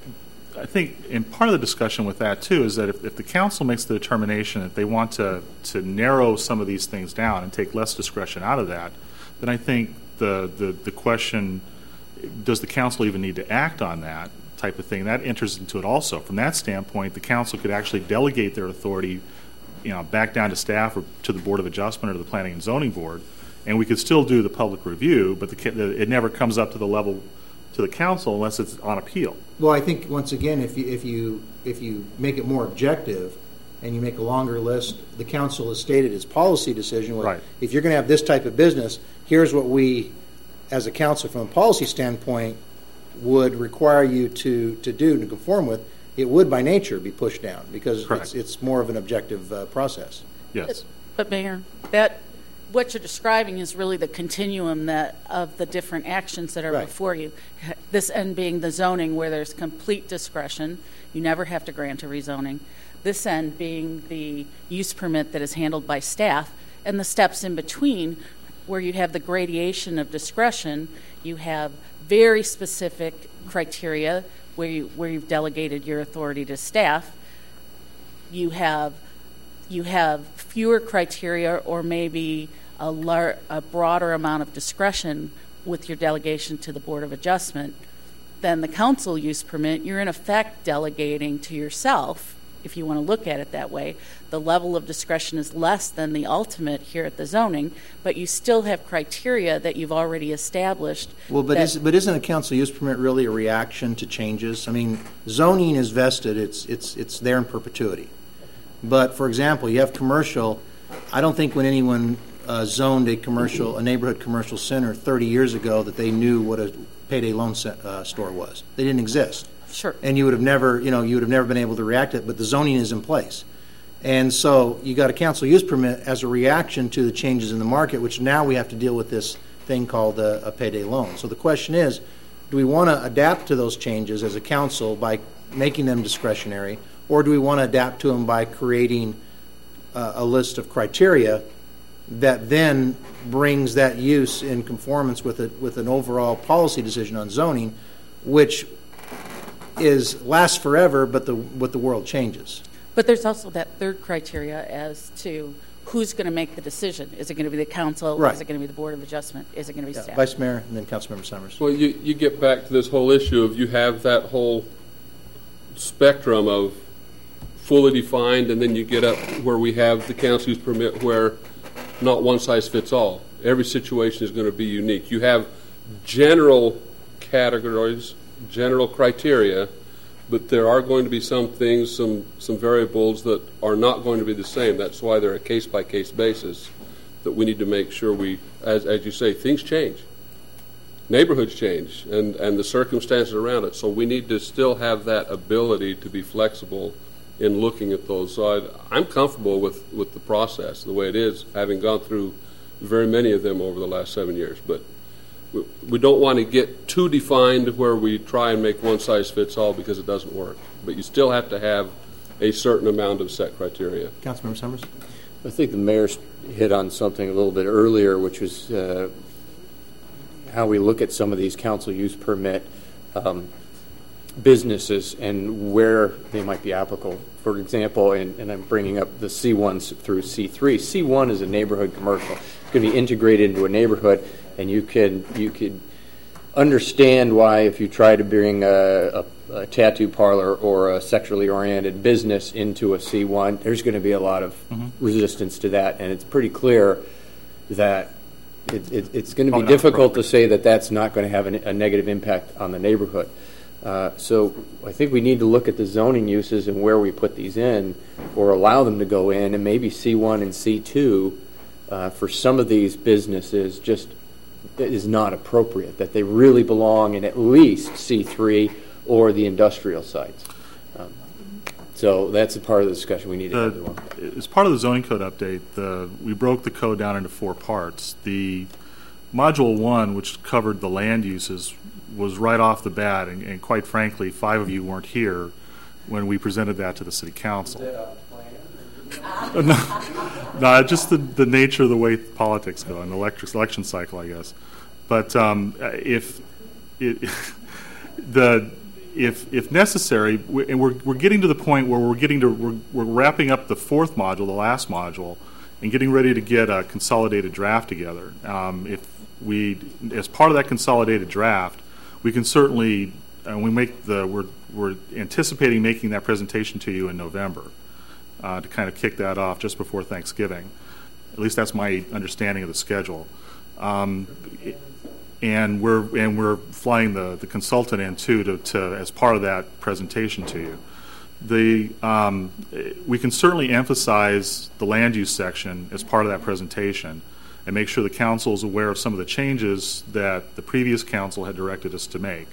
I think, and part of the discussion with that, too, is that if, if the council makes the determination that they want to, to narrow some of these things down and take less discretion out of that, then I think the, the, the question, does the council even need to act on that type of thing, that enters into it also. From that standpoint, the council could actually delegate their authority you know, back down to staff or to the Board of Adjustment or the Planning and Zoning Board, and we could still do the public review, but the, the, it never comes up to the level to the council unless it's on appeal. Well, I think once again, if you if you if you make it more objective and you make a longer list, the council has stated its policy decision. Right. If you're going to have this type of business, here's what we, as a council, from a policy standpoint, would require you to to do to conform with. It would, by nature, be pushed down because it's, it's more of an objective uh, process. Yes. But, Mayor, that what you're describing is really the continuum that of the different actions that are right. before you. This end being the zoning, where there's complete discretion. You never have to grant a rezoning. This end being the use permit that is handled by staff, and the steps in between, where you have the gradation of discretion. You have very specific criteria where you where you've delegated your authority to staff. You have you have fewer criteria, or maybe a, lar- a broader amount of discretion with your delegation to the Board of Adjustment than the council use permit. You're in effect delegating to yourself, if you want to look at it that way. The level of discretion is less than the ultimate here at the zoning, but you still have criteria that you've already established. Well, but, is, but isn't a council use permit really a reaction to changes? I mean, zoning is vested. It's, it's, it's there in perpetuity. But, for example, you have commercial. I don't think when anyone uh, zoned a commercial, a neighborhood commercial center thirty years ago that they knew what a payday loan uh, store was. They didn't exist. Sure. And you would have never, you know, you would have never been able to react to it, but the zoning is in place. And so you got a council use permit as a reaction to the changes in the market, which now we have to deal with this thing called a, a payday loan. So the question is, do we want to adapt to those changes as a council by making them discretionary, or do we want to adapt to them by creating uh, a list of criteria that then brings that use in conformance with it with an overall policy decision on zoning, which is lasts forever, but the what the world changes. But there's also that third criteria as to who's going to make the decision. Is it going to be the council? Right. Is it going to be the Board of Adjustment? Is it going to be Yeah, staff? Vice Mayor and then Councilmember Summers. Well, you, you get back to this whole issue of you have that whole spectrum of fully defined, and then you get up where we have the council use permit where not one size fits all. Every situation is going to be unique. You have general categories, general criteria, but there are going to be some things, some some variables that are not going to be the same. That's why they're a case-by-case basis that we need to make sure we, as as you say, things change. Neighborhoods change, and, and the circumstances around it. So we need to still have that ability to be flexible in looking at those. So I, I'm comfortable with, with the process, the way it is, having gone through very many of them over the last seven years. But we, we don't want to get too defined where we try and make one size fits all, because it doesn't work. But you still have to have a certain amount of set criteria. Councilmember Summers? I think the mayor hit on something a little bit earlier, which was uh, how we look at some of these council use permit um, businesses and where they might be applicable. For example, and, and I'm bringing up the C one through C three. C one is a neighborhood commercial. It's going to be integrated into a neighborhood, and you can you could understand why if you try to bring a, a, a tattoo parlor or a sexually oriented business into a C one, there's going to be a lot of mm-hmm. resistance to that, and it's pretty clear that it, it, it's going to be oh, difficult to say that that's not going to have a, a negative impact on the neighborhood. Uh, so I think we need to look at the zoning uses and where we put these in, or allow them to go in, and maybe C one and C two uh, for some of these businesses just is not appropriate, that they really belong in at least C three or the industrial sites. Um, so that's a part of the discussion we need to the, have. As part of the zoning code update, the, we broke the code down into four parts. The module one, which covered the land uses, was right off the bat, and, and quite frankly, five of you weren't here when we presented that to the city council. no, no, just the, the nature of the way politics go, an electric election cycle, I guess. But um, if it, the if if necessary, we, and we're we're getting to the point where we're getting to we're, we're wrapping up the fourth module, the last module, and getting ready to get a consolidated draft together. Um, if we, as part of that consolidated draft, we can certainly, and we make the we're we're anticipating making that presentation to you in November. uh, to kind of kick that off just before Thanksgiving. At least that's my understanding of the schedule. Um, and we're and we're flying the, the consultant in too to, to as part of that presentation to you. The um, we can certainly emphasize the land use section as part of that presentation, and make sure the council is aware of some of the changes that the previous council had directed us to make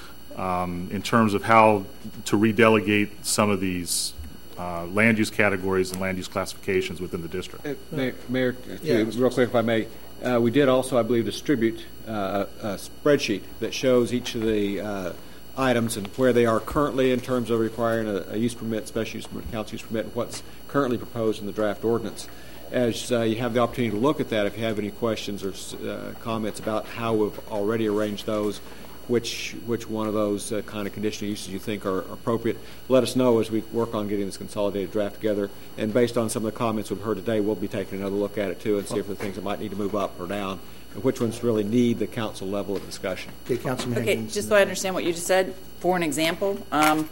um, in terms of how to redelegate some of these uh, land use categories and land use classifications within the district. Uh, Mayor, Mayor Yeah. real quick, if I may, uh, we did also, I believe, distribute uh, a, a spreadsheet that shows each of the uh, items and where they are currently in terms of requiring a, a use permit, special use permit, council use permit, and what's currently proposed in the draft ordinance. As uh, you have the opportunity to look at that, if you have any questions or uh, comments about how we've already arranged those, which which one of those uh, kind of conditional uses you think are appropriate, let us know as we work on getting this consolidated draft together. And based on some of the comments we've heard today, we'll be taking another look at it too and see if there are things that might need to move up or down, and which ones really need the council level of discussion. Okay, Councilman Okay, Higgins. just so I understand what you just said, for an example, um,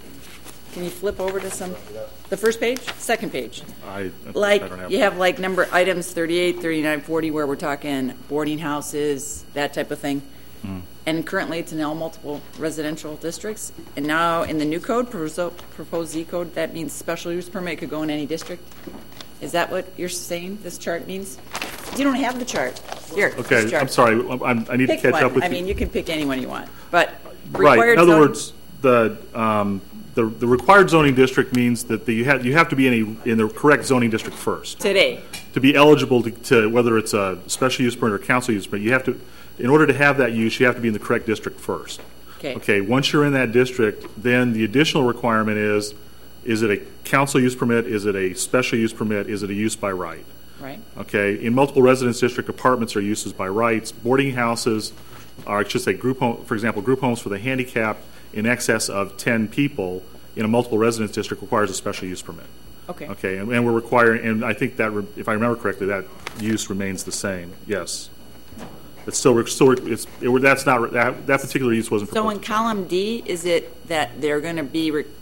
can you flip over to some, the first page, second page? I, Like, I don't have you have like number items thirty-eight, thirty-nine, forty, where we're talking boarding houses, that type of thing. Mm. And currently it's in all multiple residential districts. And now in the new code, proposed proposed Z code, that means special use permit could go in any district. Is that what you're saying this chart means? You don't have the chart. Here, this Okay, chart. I'm sorry. I'm, I need Pick to catch one. up with I you. mean, you can pick anyone you want, but Right. required In other zoning- words, the, um, the the required zoning district means that the, you have you have to be in a in the correct zoning district first today. to be eligible to, to whether it's a special use permit or council use permit. You have to, in order to have that use, you have to be in the correct district first. Okay. Okay. Once you're in that district, then the additional requirement is: is it a council use permit? Is it a special use permit? Is it a use by right? Right. Okay. In multiple residence district, apartments are uses by rights. Boarding houses are, I should say, group home, for example, group homes for the handicapped in excess of ten people in a multiple residence district requires a special use permit. Okay. Okay, and, and we're requiring, and I think that, re, if I remember correctly, that use remains the same. Yes, it's still, we're still, it's, it, that's not that, that particular use wasn't So proposed. in column D, is it that they're going to be re-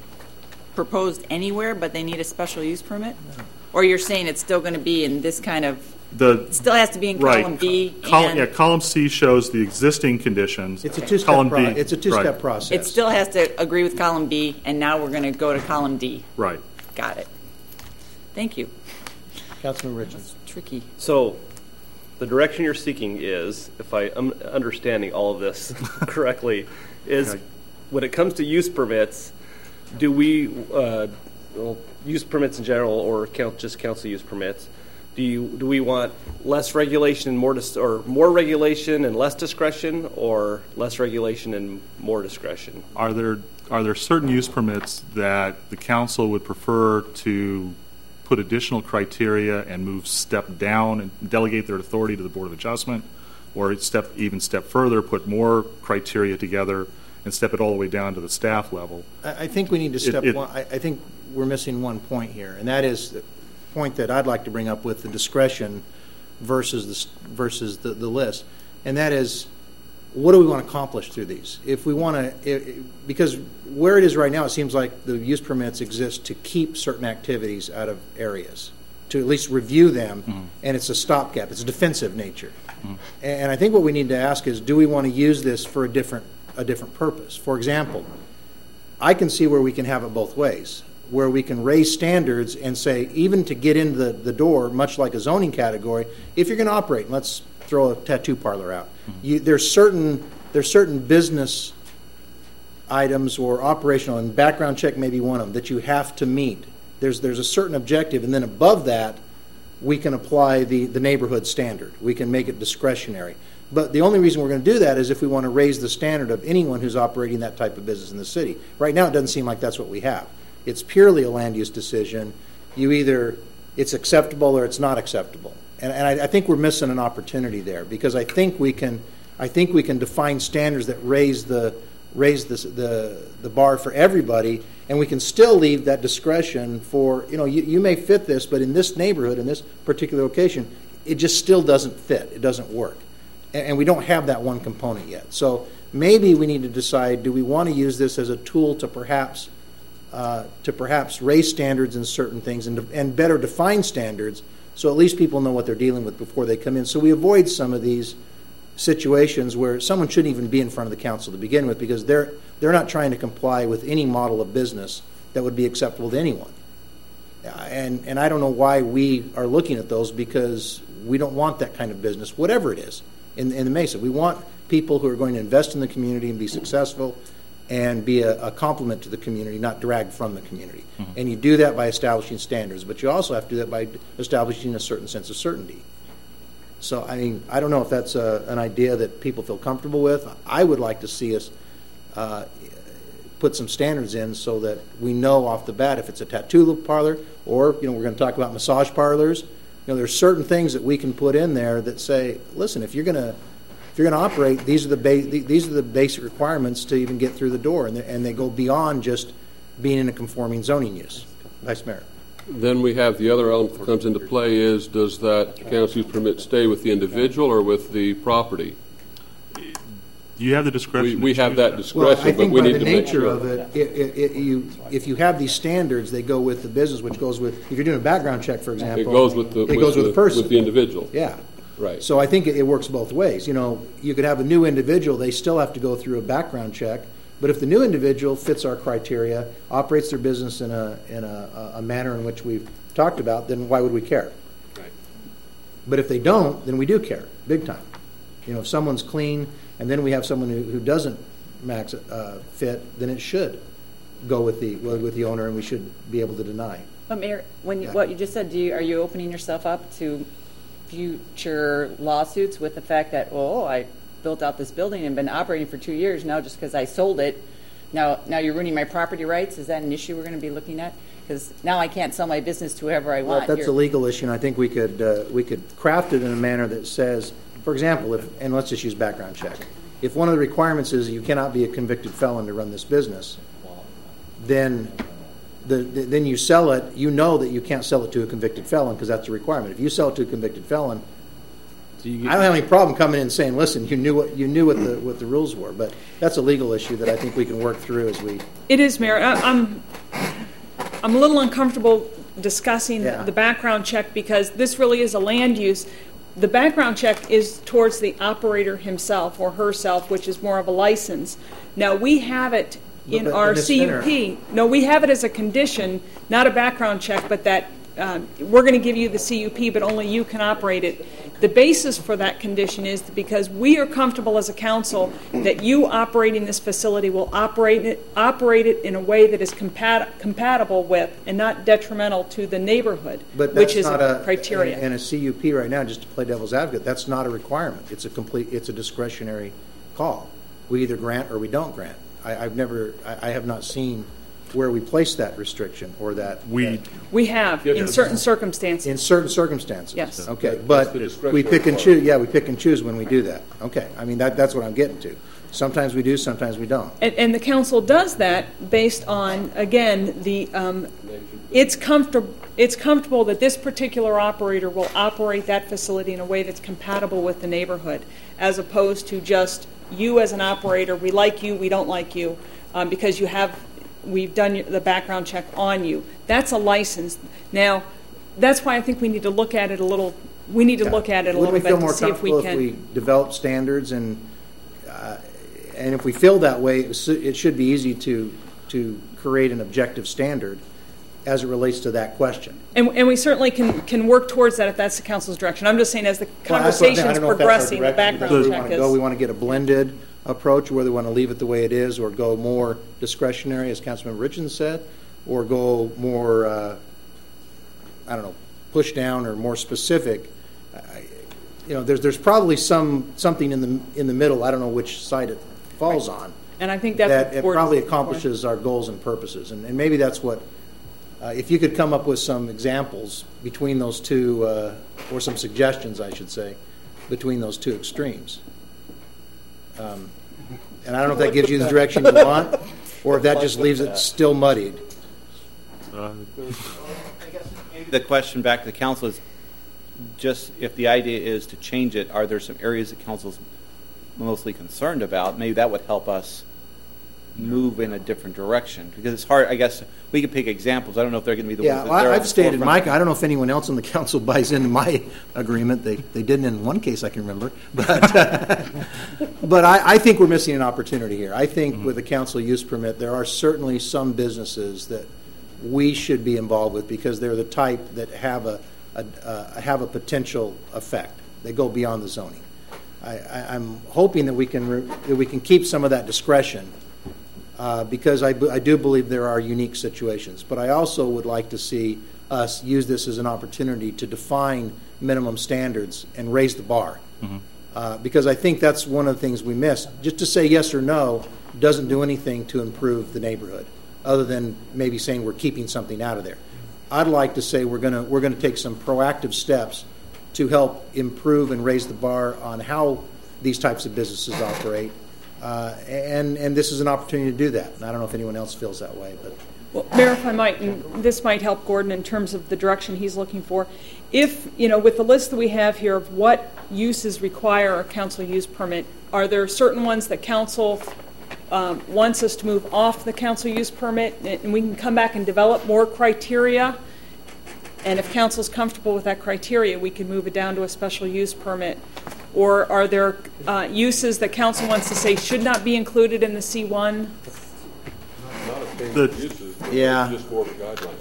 proposed anywhere, but they need a special use permit? Or you're saying it's still going to be in this kind of, The it still has to be in right. column B? Column, and yeah, column C shows the existing conditions. It's a two-step Column pro- B, it's a two-step right. process. It still has to agree with column B, and now we're going to go to column D. Right. Got it. Thank you. Councilman Richards. Tricky. So, the direction you're seeking is, if I am understanding all of this correctly, is Okay. when it comes to use permits, do we, uh, well, use permits in general, or count, just council use permits, do you do we want less regulation and more dis- or more regulation and less discretion, or less regulation and more discretion? Are there are there certain use permits that the council would prefer to put additional criteria and move step down and delegate their authority to the Board of Adjustment, or step even step further, put more criteria together and step it all the way down to the staff level? I, I think we need to It- step it- one. I, I think we're missing one point here, and that is the point that I'd like to bring up with the discretion versus the s- versus the, the list, and that is, what do we want to accomplish through these? If we want to, because where it is right now, it seems like the use permits exist to keep certain activities out of areas, to at least review them, Mm-hmm. and it's a stopgap. It's a defensive nature, and, and I think what we need to ask is, do we want to use this for a different a different purpose? For example, I can see where we can have it both ways, where we can raise standards and say, even to get into the, the door, much like a zoning category, if you're going to operate, let's throw a tattoo parlor out. You, there's certain there's certain business items or operational, and background check may be one of them, that you have to meet. There's there's a certain objective, and then above that, we can apply the, the neighborhood standard. We can make it discretionary. But the only reason we're going to do that is if we want to raise the standard of anyone who's operating that type of business in the city. Right now, it doesn't seem like that's what we have. It's purely a land use decision. You either, it's acceptable or it's not acceptable. And, and I, I think we're missing an opportunity there, because I think we can, I think we can define standards that raise the raise the the, the bar for everybody, and we can still leave that discretion for, you know, you, you may fit this, but in this neighborhood, in this particular location, it just still doesn't fit. It doesn't work. And, and we don't have that one component yet. So maybe we need to decide, do we want to use this as a tool to perhaps uh, to perhaps raise standards in certain things and, and better define standards so at least people know what they're dealing with before they come in. So we avoid some of these situations where someone shouldn't even be in front of the council to begin with because they're they're not trying to comply with any model of business that would be acceptable to anyone. Uh, and and I don't know why we are looking at those because we don't want that kind of business, whatever it is, in, in the Mesa. We want people who are going to invest in the community and be successful and be a, a complement to the community, not drag from the community. Mm-hmm. And you do that by establishing standards, but you also have to do that by establishing a certain sense of certainty. So, I mean, I don't know if that's a, an idea that people feel comfortable with. I would like to see us uh, put some standards in so that we know off the bat if it's a tattoo parlor or, you know, we're going to talk about massage parlors. You know, there's certain things that we can put in there that say, listen, if you're going to if you're going to operate, these are the ba- these are the basic requirements to even get through the door, and they, and they go beyond just being in a conforming zoning use. Vice Mayor. Then we have the other element that comes into play is, does that council use permit stay with the individual or with the property? You have the discretion. We, we have that discretion, well, I think but we by need the to make nature sure. of it, it, it, it, you, if you have these standards, they go with the business, which goes with, if you're doing a background check, for example. It goes with the, it with goes with the, the person. with the individual. Yeah. Right. So I think it, it works both ways. You know, you could have a new individual, they still have to go through a background check, but if the new individual fits our criteria, operates their business in a in a, a manner in which we've talked about, then why would we care? Right. But if they don't, then we do care, big time. You know, if someone's clean and then we have someone who, who doesn't max uh, fit, then it should go with the with the owner, and we should be able to deny. But Mayor, when you, Yeah. what you just said, do you, are you opening yourself up to future lawsuits with the fact that, oh, I built out this building and been operating for two years now just because I sold it? Now, now you're ruining my property rights. Is that an issue we're going to be looking at? Because now I can't sell my business to whoever I Well, want. that's You're- a legal issue, and I think we could uh, we could craft it in a manner that says, for example, if and let's just use background check. If one of the requirements is you cannot be a convicted felon to run this business, then the, the then you sell it. You know that you can't sell it to a convicted felon because that's a requirement. If you sell it to a convicted felon, So you get, I don't have any problem coming in and saying, "Listen, you knew what you knew what the what the rules were." But that's a legal issue that I think we can work through as we. It is, Mayor. I, I'm I'm a little uncomfortable discussing Yeah. the background check because this really is a land use. The background check is towards the operator himself or herself, which is more of a license. Now, we have it in But- but our in this C U P. No, we have it as a condition, not a background check, but that um, we're going to give you the C U P, but only you can operate it. The basis for that condition is because we are comfortable as a council that you operating this facility will operate it, operate it in a way that is compat- compatible with and not detrimental to the neighborhood, But which that's is not a a criteria. And a C U P right now, just to play devil's advocate, that's not a requirement. It's a complete. It's a discretionary call. We either grant or we don't grant. I, I've never. I, I have not seen where we place that restriction or that We that- We have, in certain circumstances. in certain circumstances. Yes. Okay, That's but the we discretionary pick and part. choose. Yeah, we pick and choose when we do that. Okay, I mean that that's what I'm getting to. Sometimes we do, sometimes we don't. And, and the council does that based on, again, the, um, it's comfortable, it's comfortable that this particular operator will operate that facility in a way that's compatible with the neighborhood, as opposed to just you as an operator, we like you, we don't like you, um, because you have, we've done the background check on you. That's a license. Now, that's why I think we need to look at it a little, we need to look at it a Wouldn't little we feel bit more to see if we comfortable can. if we develop standards and uh, and if we feel that way, it s- it should be easy to to create an objective standard as it relates to that question. And, and we certainly can, can work towards that if that's the council's direction. I'm just saying as the Well, that's what I'm saying. I conversation's don't know if that's our progressing, the direction. That's background where we check want to go. We is. want to get a blended approach, whether we want to leave it the way it is or go more discretionary, as Councilmember Richardson said, or go more, uh, I don't know, push down or more specific. I- You know, there's there's probably some something in the in the middle. I don't know which side it falls on. And I think that's that what it we're probably looking for. accomplishes our goals and purposes, and, and maybe that's what. Uh, if you could come up with some examples between those two, uh, or some suggestions, I should say, between those two extremes. Um, and I don't know if that gives you the direction you want, or if that just leaves it still muddied. the question back to the council is just if the idea is to change it, are there some areas that council's mostly concerned about? Maybe that would help us move in a different direction? Because it's hard, I guess, we could pick examples. I don't know if they're going to be the Yeah, ones that well, they're on I've the stated, forefront. Mike, I don't know if anyone else on the council buys into my agreement. They they didn't in one case I can remember. But, uh, but I, I think we're missing an opportunity here. I think mm-hmm. with the council use permit, there are certainly some businesses that we should be involved with because they're the type that have a, a uh, have a potential effect. They go beyond the zoning. I, I, I'm hoping that we can re, that we can keep some of that discretion uh, because I, I do believe there are unique situations. But I also would like to see us use this as an opportunity to define minimum standards and raise the bar. Mm-hmm. uh, because I think that's one of the things we miss. Just to say yes or no doesn't do anything to improve the neighborhood, other than maybe saying we're keeping something out of there. I'd like to say we're going to we're going to take some proactive steps to help improve and raise the bar on how these types of businesses operate. Uh, and, and this is an opportunity to do that. And I don't know if anyone else feels that way. But Well, Mayor, if I might, and this might help Gordon in terms of the direction he's looking for. If, you know, with the list that we have here of what uses require a council use permit, are there certain ones that council um, wants us to move off the council use permit, and we can come back and develop more criteria? And if council's comfortable with that criteria, we can move it down to a special use permit. Or are there uh, uses that council wants to say should not be included in the C one? Not a change The- of uses, but Yeah. just for the guidelines.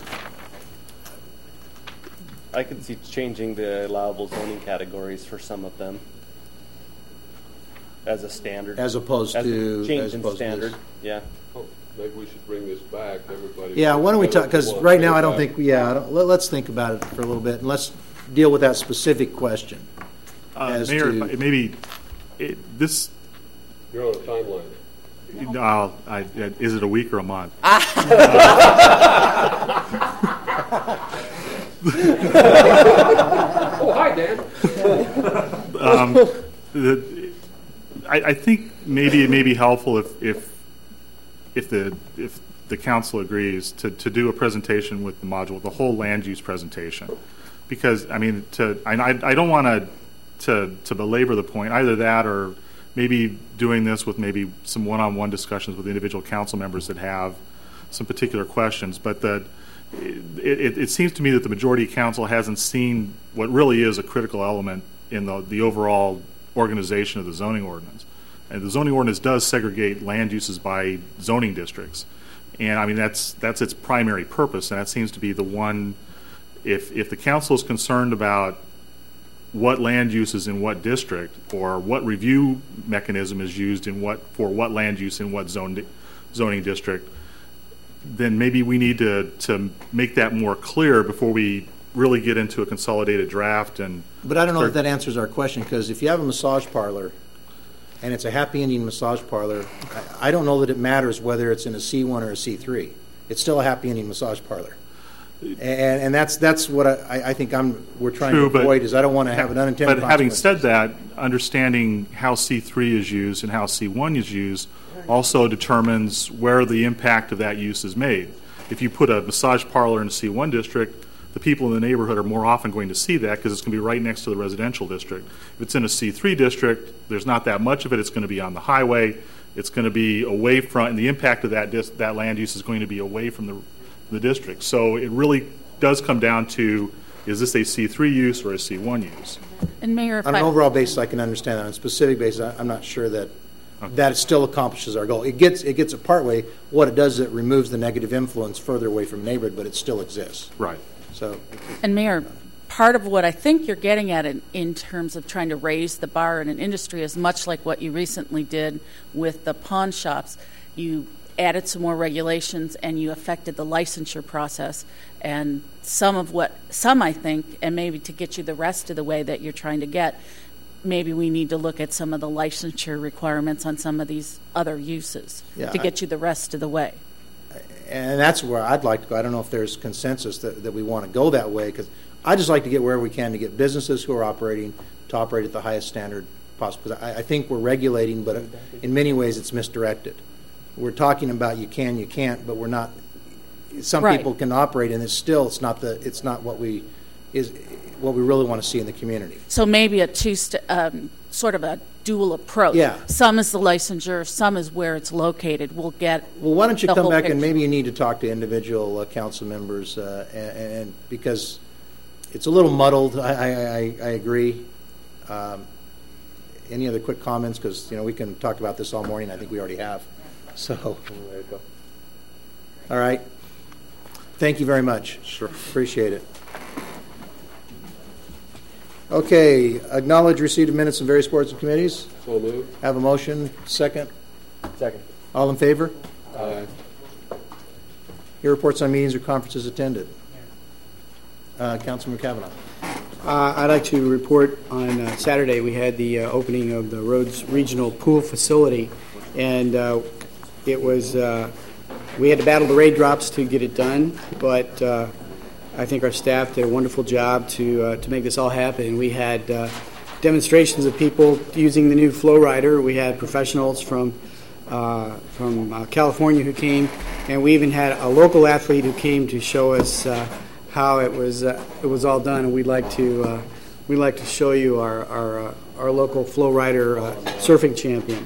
I could see changing the allowable zoning categories for some of them as a standard. As opposed As a to- change as in opposed to standard, this. yeah. Oh, maybe we should bring this back, everybody. yeah, why don't we talk? Because right now I don't think. think. Yeah, I don't, let, let's think about it for a little bit, and let's deal with that specific question. Uh, as Mayor, to- if I- maybe it, this. You're on a timeline. Uh, I, is it a week or a month? Oh, hi, Dan. um, the, I, I think maybe it may be helpful if if if the if the council agrees to, to do a presentation with the module, the whole land use presentation, because I mean to I I don't want to to to belabor the point, either that or maybe doing this with maybe some one-on-one discussions with individual council members that have some particular questions, but that it, it, it seems to me that the majority of council hasn't seen what really is a critical element in the, the overall organization of the zoning ordinance. And the zoning ordinance does segregate land uses by zoning districts. And I mean, that's, that's its primary purpose, and that seems to be the one, if, if the council is concerned about what land use is in what district, or what review mechanism is used in what for what land use in what zone, zoning district, then maybe we need to, to make that more clear before we really get into a consolidated draft. And But I don't know start- if that answers our question, because if you have a massage parlor and it's a happy ending massage parlor, I, I don't know that it matters whether it's in a C one or a C three. It's still a happy ending massage parlor. And, and that's that's what I, I think I'm we're trying True, to but- avoid is I don't want to have an unintended But having consequence. said that, understanding how C three is used and how C one is used also determines where the impact of that use is made. If you put a massage parlor in a C one district, the people in the neighborhood are more often going to see that because it's going to be right next to the residential district. If it's in a C three district, there's not that much of it. It's going to be on the highway. It's going to be away from, and the impact of that dis, that land use is going to be away from the the district. So it really does come down to, is this a C three use or a C one use? And Mayor, if On an I, overall basis, I can understand that. On a specific basis, I- I'm not sure that that still accomplishes our goal. It gets it gets it partway. What it does is it removes the negative influence further away from neighborhood, but it still exists. Right. So, and Mayor, part of what I think you're getting at in, in terms of trying to raise the bar in an industry is much like what you recently did with the pawn shops. You added some more regulations and you affected the licensure process, and some of what some I think, and maybe to get you the rest of the way that you're trying to get, maybe we need to look at some of the licensure requirements on some of these other uses Yeah, to I- get you the rest of the way. and that's where I'd like to go. I don't know if there's consensus that, that we want to go that way, because I just like to get wherever we can to get businesses who are operating to operate at the highest standard possible. 'Cause I, I think we're regulating, but in many ways it's misdirected. We're talking about you can, you can't, but we're not. Some Right. people can operate, and it's still it's not the it's not what we is what we really want to see in the community. So maybe a two, st- um, sort of a dual approach. Yeah. Some is the licensure, some is where it's located. We'll get Well, why don't you the come whole back and picture. maybe you need to talk to individual uh, council members, uh, and, and because it's a little muddled. I, I, I, I agree. Um, any other quick comments? Because you know we can talk about this all morning. I think we already have. So, there you go. All right. Thank you very much. Sure. Appreciate it. Okay. Acknowledge receipt of minutes of various boards and committees. So moved. Have a motion. Second. Second. All in favor? Aye. Your reports on meetings or conferences attended. Uh, Councilman Kavanaugh. Uh, I'd like to report on uh, Saturday we had the uh, opening of the Rhodes Regional Pool Facility, and uh, it was uh, we had to battle the raindrops to get it done, but uh, I think our staff did a wonderful job to uh, to make this all happen. We had uh, demonstrations of people using the new Flow Rider. We had professionals from uh, from uh, California who came, and we even had a local athlete who came to show us Uh, how it was uh, it was all done, and we'd like to uh, we'd like to show you our our, uh, our local Flow Rider uh, surfing champion.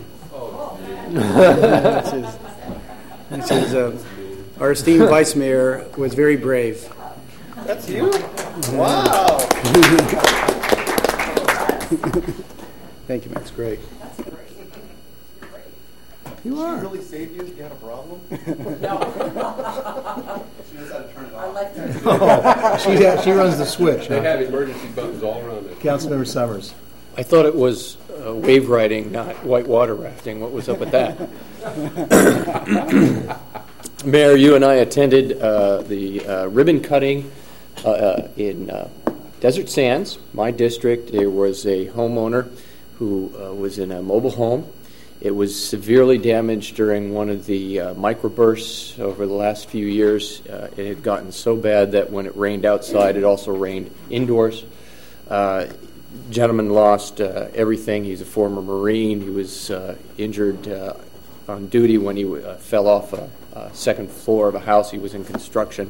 this is, this is, uh, our esteemed vice mayor was very brave. That's you? Wow! Thank you, Mayor. That's great. You are. She really saved you if you had a problem? She knows how to turn it off. Oh, she, uh, she runs the switch. They Huh? have emergency buttons all around it. Councilmember Summers. I thought it was uh, wave riding, not white water rafting. What was up with that? Mayor, you and I attended uh, the uh, ribbon cutting uh, uh, in uh, Desert Sands, my district. There was a homeowner who uh, was in a mobile home. It was severely damaged during one of the uh, microbursts over the last few years. Uh, it had gotten so bad that when it rained outside, it also rained indoors. Uh, gentleman lost uh, everything. He's a former Marine. He was uh, injured uh, on duty when he uh, fell off a, a second floor of a house. He was in construction.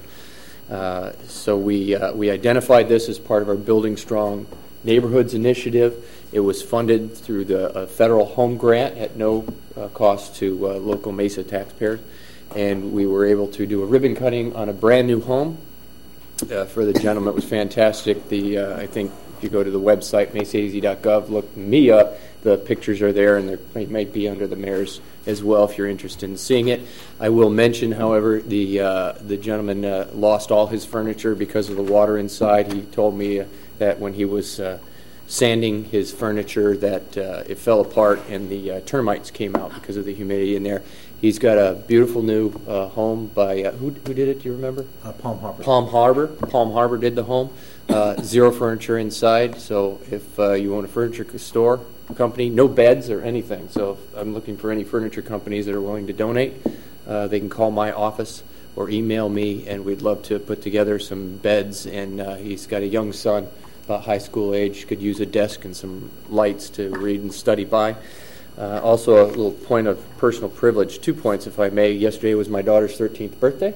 Uh, so we uh, we identified this as part of our Building Strong Neighborhoods initiative. It was funded through the uh, federal home grant at no uh, cost to uh, local Mesa taxpayers, and we were able to do a ribbon cutting on a brand new home uh, for the gentleman. It was fantastic. The uh, I think if you go to the website mesa a z dot gov, look me up. The pictures are there, and they might be under the mayor's as well if you're interested in seeing it. I will mention, however, the uh, the gentleman uh, lost all his furniture because of the water inside. He told me uh, that when he was uh, sanding his furniture that uh, it fell apart and the uh, termites came out because of the humidity in there. He's got a beautiful new uh, home by, uh, who, who did it, do you remember? Uh, Palm Harbor. Palm Harbor. Palm Harbor did the home. Uh, zero furniture inside, so if uh, you own a furniture store company, no beds or anything. So if I'm looking for any furniture companies that are willing to donate, uh, they can call my office or email me, and we'd love to put together some beds. And uh, he's got a young son, about high school age, could use a desk and some lights to read and study by. Uh, also, a little point of personal privilege, two points, if I may. Yesterday was my daughter's thirteenth birthday.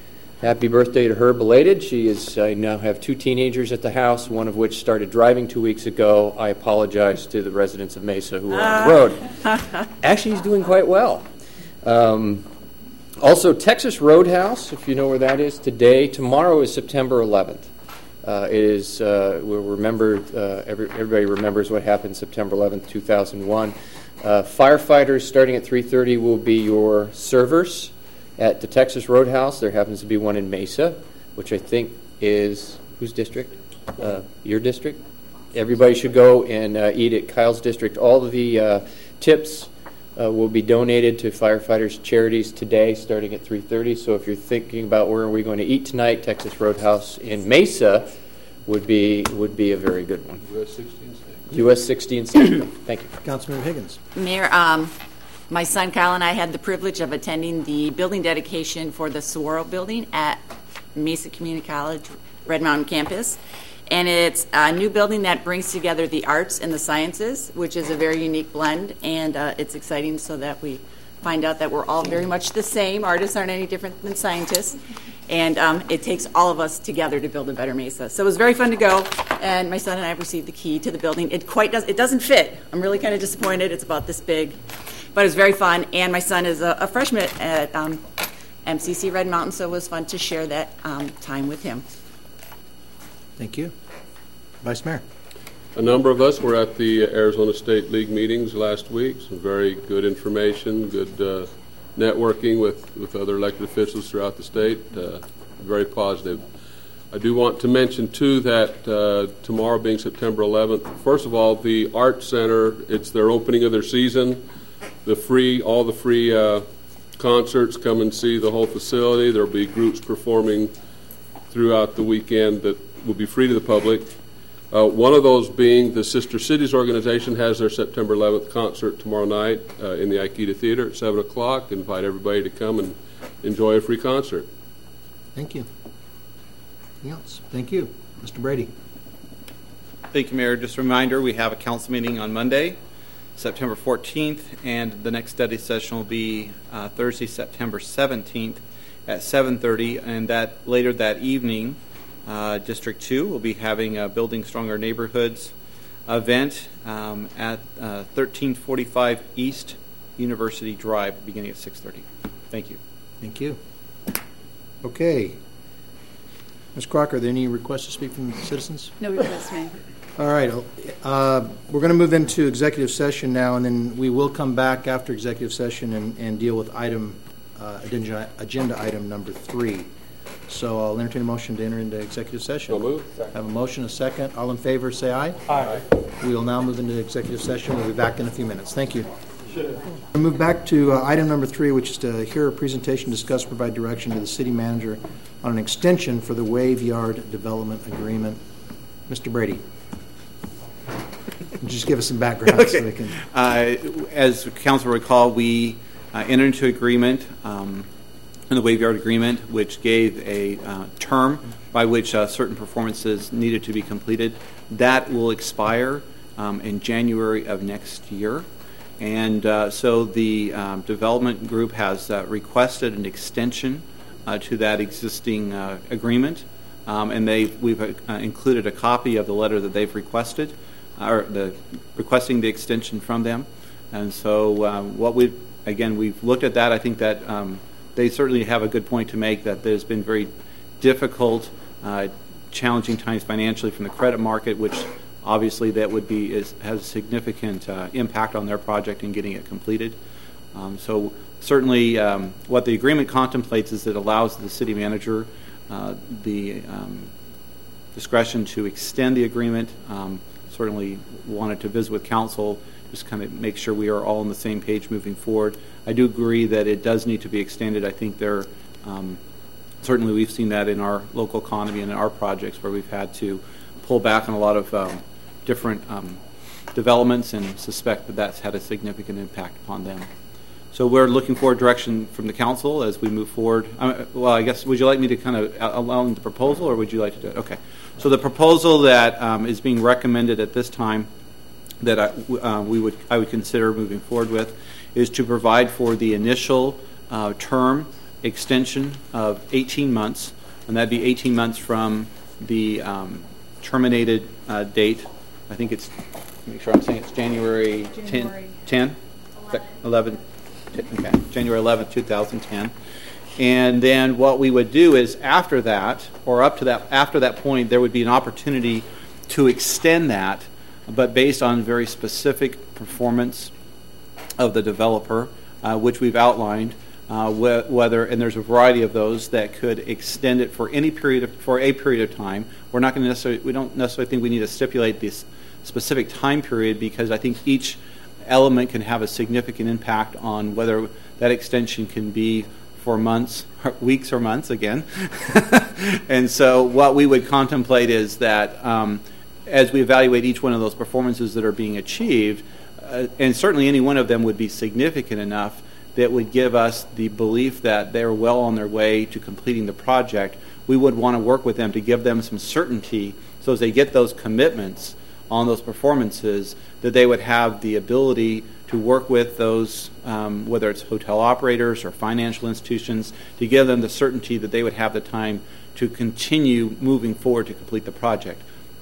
Happy birthday to her, belated. She is. I now have two teenagers at the house, one of which started driving two weeks ago. I apologize to the residents of Mesa who are on the road. Actually, he's doing quite well. Um, also, Texas Roadhouse, if you know where that is, today. Tomorrow is September eleventh. Uh, it is, uh, we'll remember, uh, every, everybody remembers what happened September eleventh, two thousand one. Uh, firefighters starting at three thirty will be your servers at the Texas Roadhouse. There happens to be one in Mesa, which I think is, whose district? Uh, your district? Everybody should go and uh, eat at Kyle's district. All of the uh, tips uh, will be donated to firefighters' charities today starting at three thirty. So if you're thinking about where are we going to eat tonight, Texas Roadhouse in Mesa would be would be a very good one. U S sixteen state. U S sixteen state. Thank you. Councilmember Higgins. Mayor, um, my son Kyle and I had the privilege of attending the building dedication for the Saguaro building at Mesa Community College, Red Mountain campus. And it's a new building that brings together the arts and the sciences, which is a very unique blend. And uh, it's exciting so that we find out that we're all very much the same. Artists aren't any different than scientists. And um, it takes all of us together to build a better Mesa. So it was very fun to go. and my son and I received the key to the building. It quite does. It doesn't fit. I'm really kind of disappointed. It's about this big, but it was very fun. And my son is a, a freshman at um, M C C Red Mountain, so it was fun to share that um, time with him. Thank you. Vice Mayor. A number of us were at the Arizona State League meetings last week. Some very good information, good uh, networking with, with other elected officials throughout the state. Uh, very positive. I do want to mention, too, that uh, tomorrow being September eleventh, first of all, the Art Center, it's their opening of their season. The free, all the free uh, concerts, come and see the whole facility. There will be groups performing throughout the weekend that will be free to the public. Uh, one of those being the Sister Cities organization has their September eleventh concert tomorrow night uh, in the Aikita Theater at seven o'clock. Invite everybody to come and enjoy a free concert. Thank you. Anything else? Thank you. Mister Brady. Thank you, Mayor. Just a reminder, we have a council meeting on Monday, September fourteenth, and the next study session will be uh, Thursday, September seventeenth at seven thirty, and that later that evening, Uh, District two will be having a Building Stronger Neighborhoods event um, at uh, thirteen forty-five East University Drive, beginning at six thirty. Thank you. Thank you. Okay. Miz Crocker, are there any requests to speak from the citizens? No requests, Mayor. All right. Uh, we're going to move into executive session now, and then we will come back after executive session and, and deal with item uh, agenda, agenda item number three. So I'll entertain a motion to enter into executive session. So move. Have a motion, a second. All in favor, say aye. Aye. We will now move into executive session. We'll be back in a few minutes. Thank you. We'll move back to uh, item number three, which is to hear a presentation, discuss, provide direction to the city manager on an extension for the Wave Yard Development Agreement. Mister Brady. Just give us some background. Okay. So we can. Uh, as council recall, we uh, entered into agreement um, in the Wave Yard Agreement, which gave a uh, term by which uh, certain performances needed to be completed. That will expire um, in January of next year. And uh, so the um, development group has uh, requested an extension uh, to that existing uh, agreement. Um, and they we've uh, included a copy of the letter that they've requested, or the requesting the extension from them. And so um, what we again, we've looked at that. I think that um, they certainly have a good point to make, that there's been very difficult, uh, challenging times financially from the credit market, which obviously that would be is, has significant uh, impact on their project in getting it completed. Um, so certainly um, what the agreement contemplates is it allows the city manager uh, the um, discretion to extend the agreement. Um, certainly wanted to visit with council, just kind of make sure we are all on the same page moving forward. I do agree that it does need to be extended. I think there, um, certainly we've seen that in our local economy and in our projects where we've had to pull back on a lot of um, different um, developments, and suspect that that's had a significant impact upon them. So we're looking for direction from the council as we move forward. Um, well, I guess, would you like me to kind of outline the proposal, or would you like to do it? Okay. So the proposal that um, is being recommended at this time that I, uh, we would I would consider moving forward with is to provide for the initial uh, term extension of eighteen months, and that'd be eighteen months from the um, terminated uh, date. I think it's, make sure I'm saying it's January tenth, eleven, okay, January eleventh, two thousand ten. And then what we would do is after that, or up to that, after that point, there would be an opportunity to extend that, but based on very specific performance of the developer, uh, which we've outlined, uh, wh- whether, and there's a variety of those that could extend it for any period of, for a period of time. We're not going to necessarily, we don't necessarily think we need to stipulate this specific time period, because I think each element can have a significant impact on whether that extension can be for months, weeks or months again. And so what we would contemplate is that um, as we evaluate each one of those performances that are being achieved, uh, and certainly any one of them would be significant enough that would give us the belief that they're well on their way to completing the project, we would want to work with them to give them some certainty, so as they get those commitments on those performances, that they would have the ability to work with those, um, whether it's hotel operators or financial institutions, to give them the certainty that they would have the time to continue moving forward to complete the project.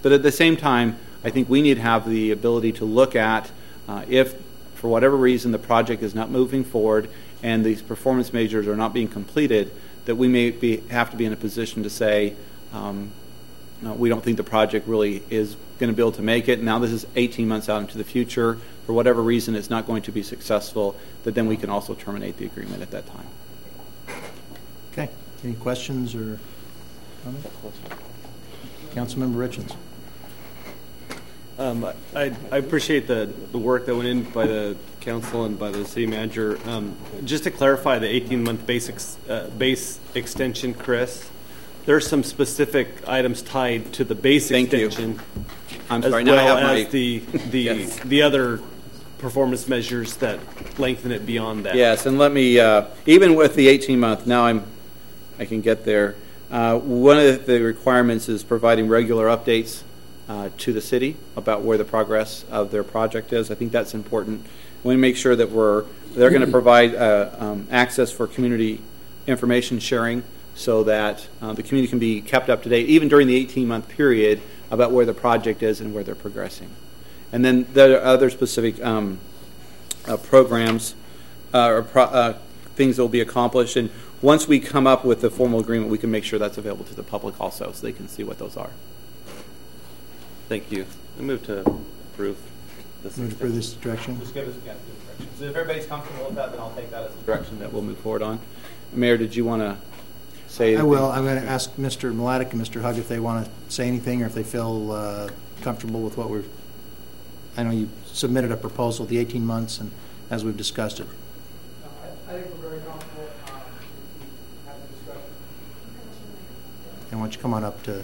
But at the same time, I think we need to have the ability to look at uh, if, for whatever reason, the project is not moving forward and these performance measures are not being completed, that we may be, have to be in a position to say, um, no, we don't think the project really is going to be able to make it. Now this is eighteen months out into the future. For whatever reason, it's not going to be successful, that then we can also terminate the agreement at that time. Okay. Any questions or comments? Councilmember Richens. Um, I, I appreciate the, the work that went in by the council and by the city manager. Um, just to clarify the eighteen-month base, ex, uh, base extension, Chris, there's some specific items tied to the base Thank extension, you. I'm as sorry, well now I have as my... the the Yes. the other performance measures that lengthen it beyond that. Yes, and let me, uh, even with the eighteen-month, now I'm, I can get there. Uh, one of the requirements is providing regular updates uh, to the city about where the progress of their project is. I think that's important. We want to make sure that we're, they're going to provide uh, um, access for community information sharing so that uh, the community can be kept up to date, even during the eighteen-month period, about where the project is and where they're progressing. And then there are other specific um, uh, programs uh, or pro uh, things that will be accomplished. And once we come up with the formal agreement, we can make sure that's available to the public also so they can see what those are. Thank you. I move to approve this. Move to approve this direction. Just give us yeah, direction. So if everybody's comfortable with that, then I'll take that as a direction that we'll move forward on. Mayor, did you want to say anything? I will. I'm going to ask Mister Mladic and Mister Hug if they want to say anything or if they feel uh, comfortable with what we're. I know you submitted a proposal, the eighteen months, and as we've discussed it. No, I, I think we're very comfortable um, having a discussion. And why don't you come on up to.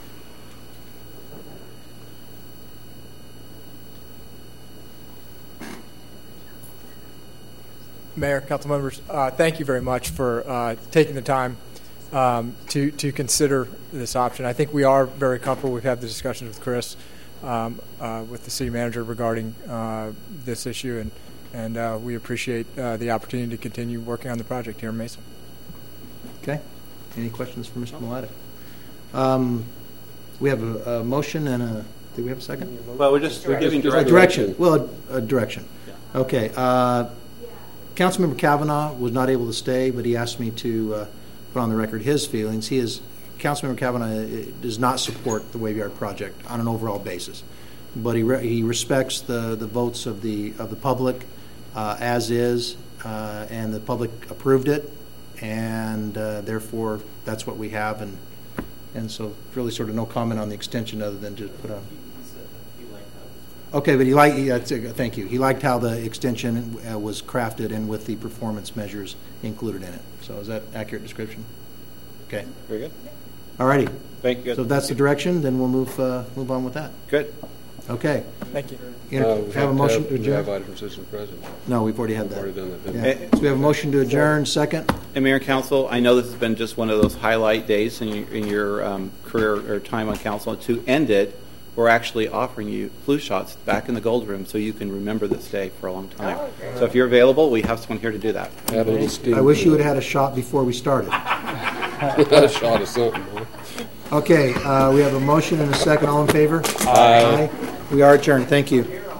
Mayor, council members, uh, thank you very much for uh, taking the time um, to to consider this option. I think we are very comfortable. We've had the discussions with Chris, um, uh, with the city manager regarding uh, this issue, and and uh, we appreciate uh, the opportunity to continue working on the project here in Mesa. Okay. Any questions for Mister Mladic? Um, we have a, a motion and a. Do we have a second? Well, we're just we're giving direction. direction. direction. Well, a, a direction. Yeah. Okay. Uh, Councilmember Kavanaugh was not able to stay, but he asked me to uh, put on the record his feelings. He is Councilmember Kavanaugh does not support the Waveyard project on an overall basis, but he re he respects the the votes of the of the public uh, as is, uh, and the public approved it, and uh, therefore that's what we have, and and so really sort of no comment on the extension other than just put on. Okay, but he liked. He, uh, thank you. He liked how the extension uh, was crafted and with the performance measures included in it. So, is that accurate description? Okay. Very good. All righty. Thank you. So, if that's the direction, then we'll move uh, move on with that. Good. Okay. Thank you. you know, Uh, have a motion have, to adjourn. Have item position president. No, we've already had We've that. already done that. Yeah. we? So we have a motion to adjourn. Second. And Mayor and Council, I know this has been just one of those highlight days in your, in your um, career or time on council. To end it, we're actually offering you flu shots back in the Gold Room so you can remember this day for a long time. Oh, okay. So if you're available, we have someone here to do that. Add a little steam. I wish you would have had a shot before we started. A shot of something, huh? Okay, uh, we have a motion and a second. All in favor? Aye. Aye. We are adjourned. Thank you.